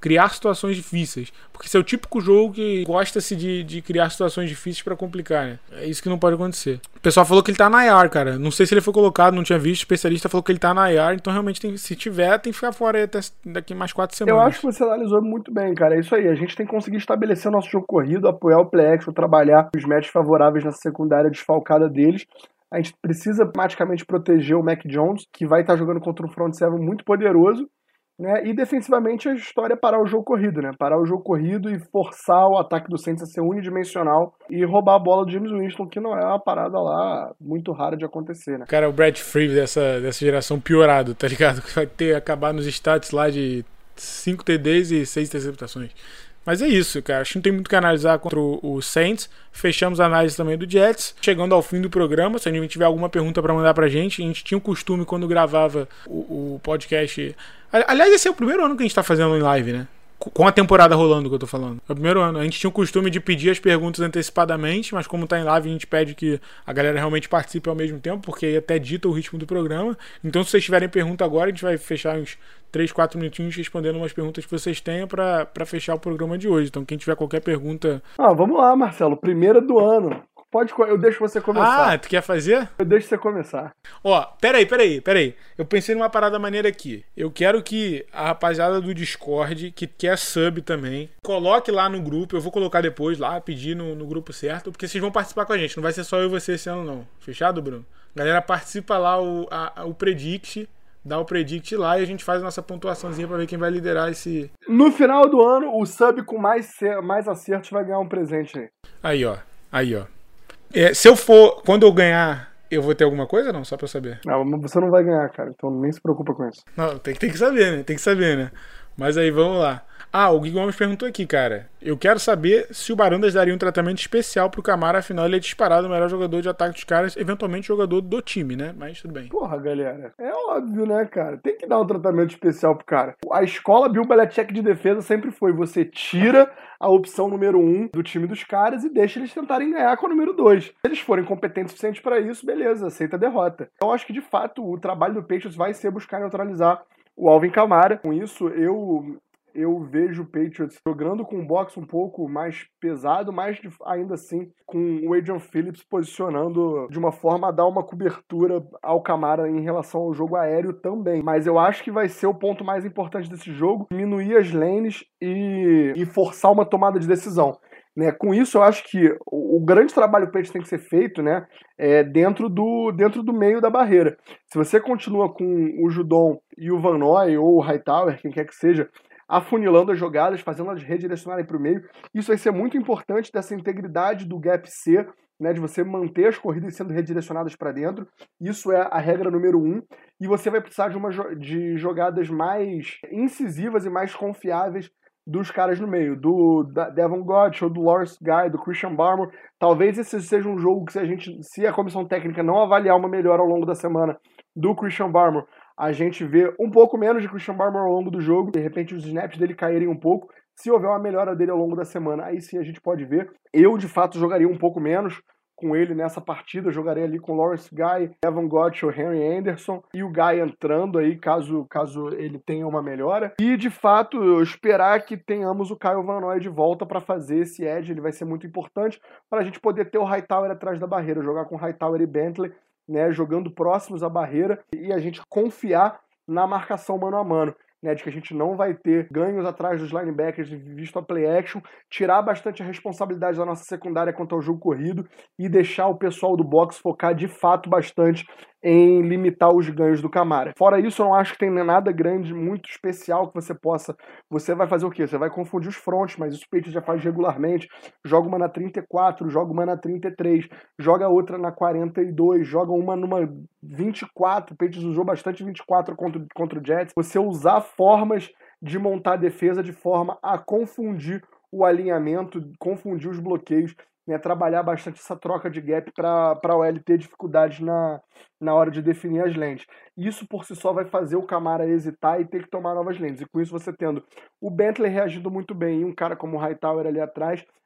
criar situações difíceis. Porque esse é o típico jogo que gosta-se de, de criar situações difíceis pra complicar, né? É isso que não pode acontecer. O pessoal falou que ele tá na I R, cara. Não sei se ele foi colocado, não tinha visto. O especialista falou que ele tá na I R, então realmente tem, se tiver, tem que ficar fora aí até daqui mais quatro semanas. Eu acho que você analisou muito bem, cara. É isso aí. A gente tem que conseguir estabelecer o nosso jogo corrido, apoiar o play action, trabalhar os matches favoráveis nessa secundária desfalcada deles. A gente precisa praticamente proteger o Mac Jones, que vai estar jogando contra um front seven muito poderoso, né? E defensivamente a história é parar o jogo corrido, né? Parar o jogo corrido e forçar o ataque do Saints a ser unidimensional e roubar a bola do James Winston, que não é uma parada lá muito rara de acontecer, né? Cara, o Brad Free dessa, dessa geração piorado, tá ligado? Que vai ter acabar nos stats lá de cinco T Ds e seis interceptações. Mas é isso, cara. Acho que não tem muito o que analisar contra o Saints. Fechamos a análise também do Jets. Chegando ao fim do programa, se a gente tiver alguma pergunta pra mandar pra gente, a gente tinha o costume quando gravava o, o podcast. Aliás, esse é o primeiro ano que a gente tá fazendo em live, né? Com a temporada rolando, que eu tô falando. É o primeiro ano. A gente tinha o costume de pedir as perguntas antecipadamente, mas como tá em live, a gente pede que a galera realmente participe ao mesmo tempo, porque aí até dita o ritmo do programa. Então, se vocês tiverem pergunta agora, a gente vai fechar uns três, quatro minutinhos respondendo umas perguntas que vocês tenham pra, pra fechar o programa de hoje. Então, quem tiver qualquer pergunta... Ah, vamos lá, Marcelo. Primeira do ano. Pode, eu deixo você começar. Ah, tu quer fazer? Eu deixo você começar. Ó, peraí, peraí, peraí. Eu pensei numa parada maneira aqui. Eu quero que a rapaziada do Discord, que quer sub também, coloque lá no grupo. Eu vou colocar depois lá, pedir no, no grupo certo, porque vocês vão participar com a gente. Não vai ser só eu e você esse ano, não. Fechado, Bruno? Galera, participa lá o, a, o Predict. Dá o Predict lá e a gente faz a nossa pontuaçãozinha pra ver quem vai liderar esse... No final do ano, o sub com mais, mais acertos vai ganhar um presente aí. Aí, ó. Aí, ó. É, se eu for, quando eu ganhar, eu vou ter alguma coisa ou não? Só pra eu saber. Não, você não vai ganhar, cara. Então nem se preocupa com isso. Não, tem, tem que saber, né? Tem que saber, né? Mas aí, vamos lá. Ah, o Gui Gomes perguntou aqui, cara. Eu quero saber se o Barandas daria um tratamento especial pro Camara, afinal ele é disparado o melhor jogador de ataque dos caras, eventualmente jogador do time, né? Mas tudo bem. Porra, galera. É óbvio, né, cara? Tem que dar um tratamento especial pro cara. A escola Bill Belichick de defesa sempre foi: você tira a opção número um do time dos caras e deixa eles tentarem ganhar com a número dois. Se eles forem competentes o suficiente pra isso, beleza, aceita a derrota. Eu acho que, de fato, o trabalho do Patriots vai ser buscar neutralizar o Alvin Kamara. Com isso, eu... Eu vejo o Patriots jogando com um box um pouco mais pesado, mas ainda assim com o Adrian Phillips posicionando de uma forma a dar uma cobertura ao Kamara em relação ao jogo aéreo também. Mas eu acho que vai ser o ponto mais importante desse jogo: diminuir as lanes e, e forçar uma tomada de decisão. Né, com isso, eu acho que o, o grande trabalho que o Patriots tem que ser feito, né, é dentro do, dentro do meio da barreira. Se você continua com o Judon e o Van Noy ou o Hightower, quem quer que seja, afunilando as jogadas, fazendo elas redirecionarem para o meio, isso vai ser muito importante, dessa integridade do gap C, né, de você manter as corridas sendo redirecionadas para dentro. Isso é a regra número um. E você vai precisar de, uma, de jogadas mais incisivas e mais confiáveis dos caras no meio, do Devon Godchaux, do Lawrence Guy, do Christian Barmore. Talvez esse seja um jogo que, se a gente, se a comissão técnica não avaliar uma melhora ao longo da semana do Christian Barmore, a gente vê um pouco menos de Christian Barmore ao longo do jogo, de repente os snaps dele caírem um pouco. Se houver uma melhora dele ao longo da semana, aí sim a gente pode ver. Eu, de fato, jogaria um pouco menos com ele nessa partida. Eu jogaria ali com Lawrence Guy, Devon Godchaux, Henry Anderson e o Guy entrando aí, caso, caso ele tenha uma melhora. E, de fato, eu esperar que tenhamos o Kyle Van Noy de volta para fazer esse edge. Ele vai ser muito importante para a gente poder ter o Hightower atrás da barreira, jogar com Hightower e Bentley, né, jogando próximos à barreira, e a gente confiar na marcação mano a mano, né, de que a gente não vai ter ganhos atrás dos linebackers visto a play action, tirar bastante a responsabilidade da nossa secundária quanto ao jogo corrido e deixar o pessoal do box focar de fato bastante em limitar os ganhos do Kamara. Fora isso, eu não acho que tem nada grande, muito especial que você possa... Você vai fazer o quê? Você vai confundir os fronts, mas isso o Patriots já faz regularmente. Joga uma na trinta e quatro, joga uma na trinta e três, joga outra na quarenta e dois, joga uma numa vinte e quatro. O Patriots usou bastante vinte e quatro contra, contra o Jets. Você usar formas de montar a defesa de forma a confundir o alinhamento, confundir os bloqueios, né, trabalhar bastante essa troca de gap para a O L ter dificuldades na, na hora de definir as lentes. Isso por si só vai fazer o Kamara hesitar e ter que tomar novas lentes. E com isso você tendo o Bentley reagindo muito bem e um cara como o Hightower ali atrás,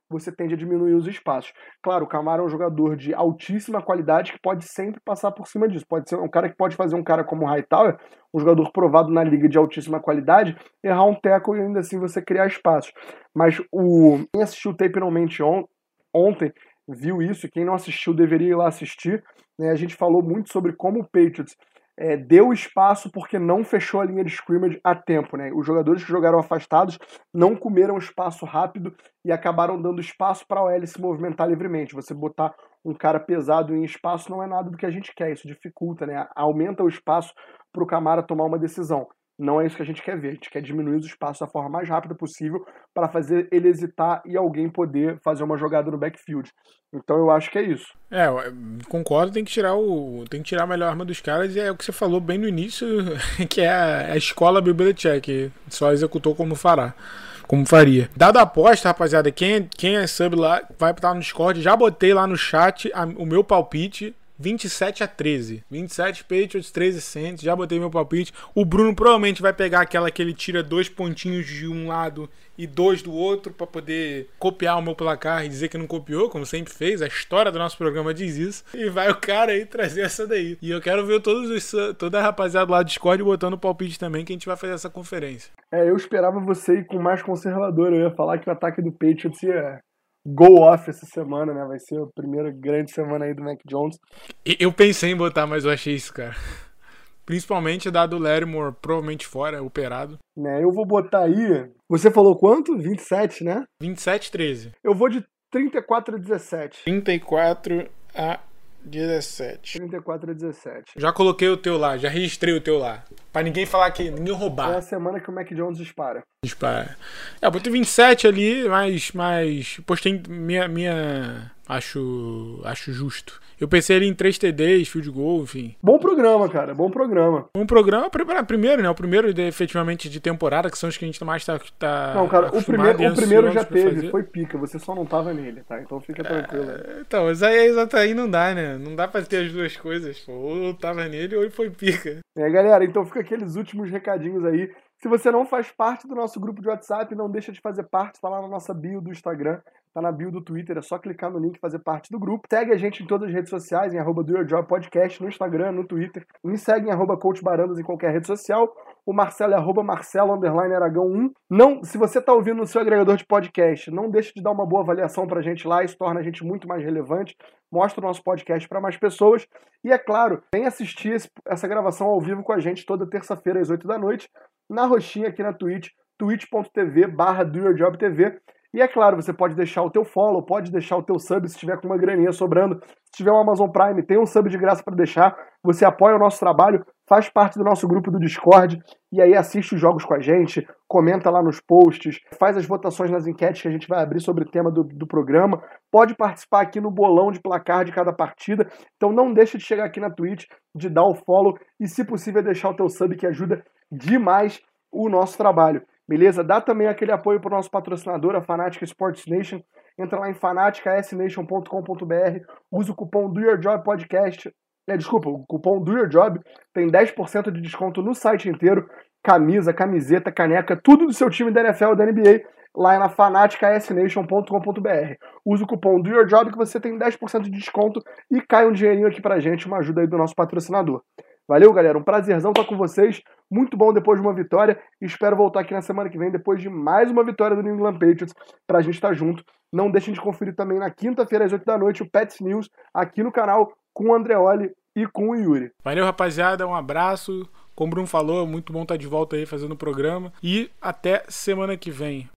você tende a diminuir os espaços. Claro, o Camara é um jogador de altíssima qualidade que pode sempre passar por cima disso. Pode ser um cara que pode fazer um cara como o Hightower, um jogador provado na liga de altíssima qualidade, errar um tackle e ainda assim você criar espaços. Mas o... quem assistiu o Tape No Mente on... ontem viu isso, quem não assistiu deveria ir lá assistir. Né? A gente falou muito sobre como o Patriots É, deu espaço porque não fechou a linha de scrimmage a tempo, né? Os jogadores que jogaram afastados não comeram espaço rápido e acabaram dando espaço para a O L se movimentar livremente. Você botar um cara pesado em espaço não é nada do que a gente quer, isso dificulta, né? Aumenta o espaço para o Camara tomar uma decisão. Não é isso que a gente quer ver, a gente quer diminuir os espaços da forma mais rápida possível para fazer ele hesitar e alguém poder fazer uma jogada no backfield. Então eu acho que é isso. É, eu concordo, tem que tirar o tem que tirar a melhor arma dos caras, e é o que você falou bem no início, que é a, a escola Bill Belichick, só executou como fará. Como faria. Dado a aposta, rapaziada, quem, quem é sub lá vai estar no Discord. Já botei lá no chat a, o meu palpite. vinte e sete a treze. vinte e sete Patriots, treze Saints. Já botei meu palpite. O Bruno provavelmente vai pegar aquela que ele tira dois pontinhos de um lado e dois do outro para poder copiar o meu placar e dizer que não copiou, como sempre fez. A história do nosso programa diz isso. E vai o cara aí trazer essa daí. E eu quero ver todos os, toda a rapaziada lá do Discord botando o palpite também, que a gente vai fazer essa conferência. É, eu esperava você ir com mais conservador. Eu ia falar que o ataque do Patriots ia go off essa semana, né? Vai ser a primeira grande semana aí do Mac Jones. Eu pensei em botar, mas eu achei isso, cara. Principalmente dado o Lattimore provavelmente fora, operado. Né, eu vou botar aí... Você falou quanto? vinte e sete, né? vinte e sete a treze. Eu vou de trinta e quatro a dezessete. trinta e quatro a dezessete. trinta e quatro a dezessete. Já coloquei o teu lá, já registrei o teu lá. Pra ninguém falar que... Ninguém roubar. É a semana que o Mac Jones dispara. Dispara. É, eu botei vinte e sete ali, mas... mas postei minha... minha acho... acho justo. Eu pensei ali em três T Ds, field goal, enfim. Bom programa, cara. Bom programa. Um programa, primeiro, né? O primeiro de, efetivamente de temporada, que são os que a gente mais tá, tá Não, cara, o primeiro, o primeiro já teve, foi pica. Você só não tava nele, tá? Então fica tranquilo. É, então, mas aí, aí não dá, né? Não dá pra ter as duas coisas. Pô. Ou tava nele ou foi pica. É, galera, então fica aqueles últimos recadinhos aí. Se você não faz parte do nosso grupo de WhatsApp, não deixa de fazer parte, tá lá na nossa bio do Instagram, tá na bio do Twitter, é só clicar no link e fazer parte do grupo. Segue a gente em todas as redes sociais, em arroba doyourjobpodcast, no Instagram, no Twitter. Me segue em arroba coachbarandas em qualquer rede social. O Marcelo é arroba Marcelo, underline Aragão um. Não, se você tá ouvindo no seu agregador de podcast, não deixe de dar uma boa avaliação pra gente lá, isso torna a gente muito mais relevante, mostra o nosso podcast para mais pessoas. E é claro, vem assistir esse, essa gravação ao vivo com a gente toda terça-feira às oito da noite, na roxinha aqui na Twitch, twitch.tv barra doyourjobtv. E é claro, você pode deixar o teu follow, pode deixar o teu sub se tiver com uma graninha sobrando. Se tiver um Amazon Prime, tem um sub de graça para deixar. Você apoia o nosso trabalho, faz parte do nosso grupo do Discord e aí assiste os jogos com a gente, comenta lá nos posts, faz as votações nas enquetes que a gente vai abrir sobre o tema do, do programa. Pode participar aqui no bolão de placar de cada partida. Então não deixa de chegar aqui na Twitch, de dar o follow e, se possível, deixar o teu sub, que ajuda demais o nosso trabalho. Beleza? Dá também aquele apoio para o nosso patrocinador, a Fanatic Sports Nation. Entra lá em fanatica s nation ponto com ponto b r, usa o cupom DoYourJobPodcast. É, desculpa, o cupom DoYourJob tem dez por cento de desconto no site inteiro. Camisa, camiseta, caneca, tudo do seu time da N F L e da N B A, lá na fanatica s nation ponto com ponto b r. Usa o cupom DoYourJob que você tem dez por cento de desconto e cai um dinheirinho aqui pra gente, uma ajuda aí do nosso patrocinador. Valeu, galera. Um prazerzão estar com vocês. Muito bom depois de uma vitória. E espero voltar aqui na semana que vem depois de mais uma vitória do New England Patriots pra gente estar junto. Não deixem de conferir também na quinta-feira às oito da noite o Pets News aqui no canal com o Andreoli e com o Yuri. Valeu, rapaziada. Um abraço. Como o Bruno falou, muito bom estar de volta aí fazendo o programa. E até semana que vem.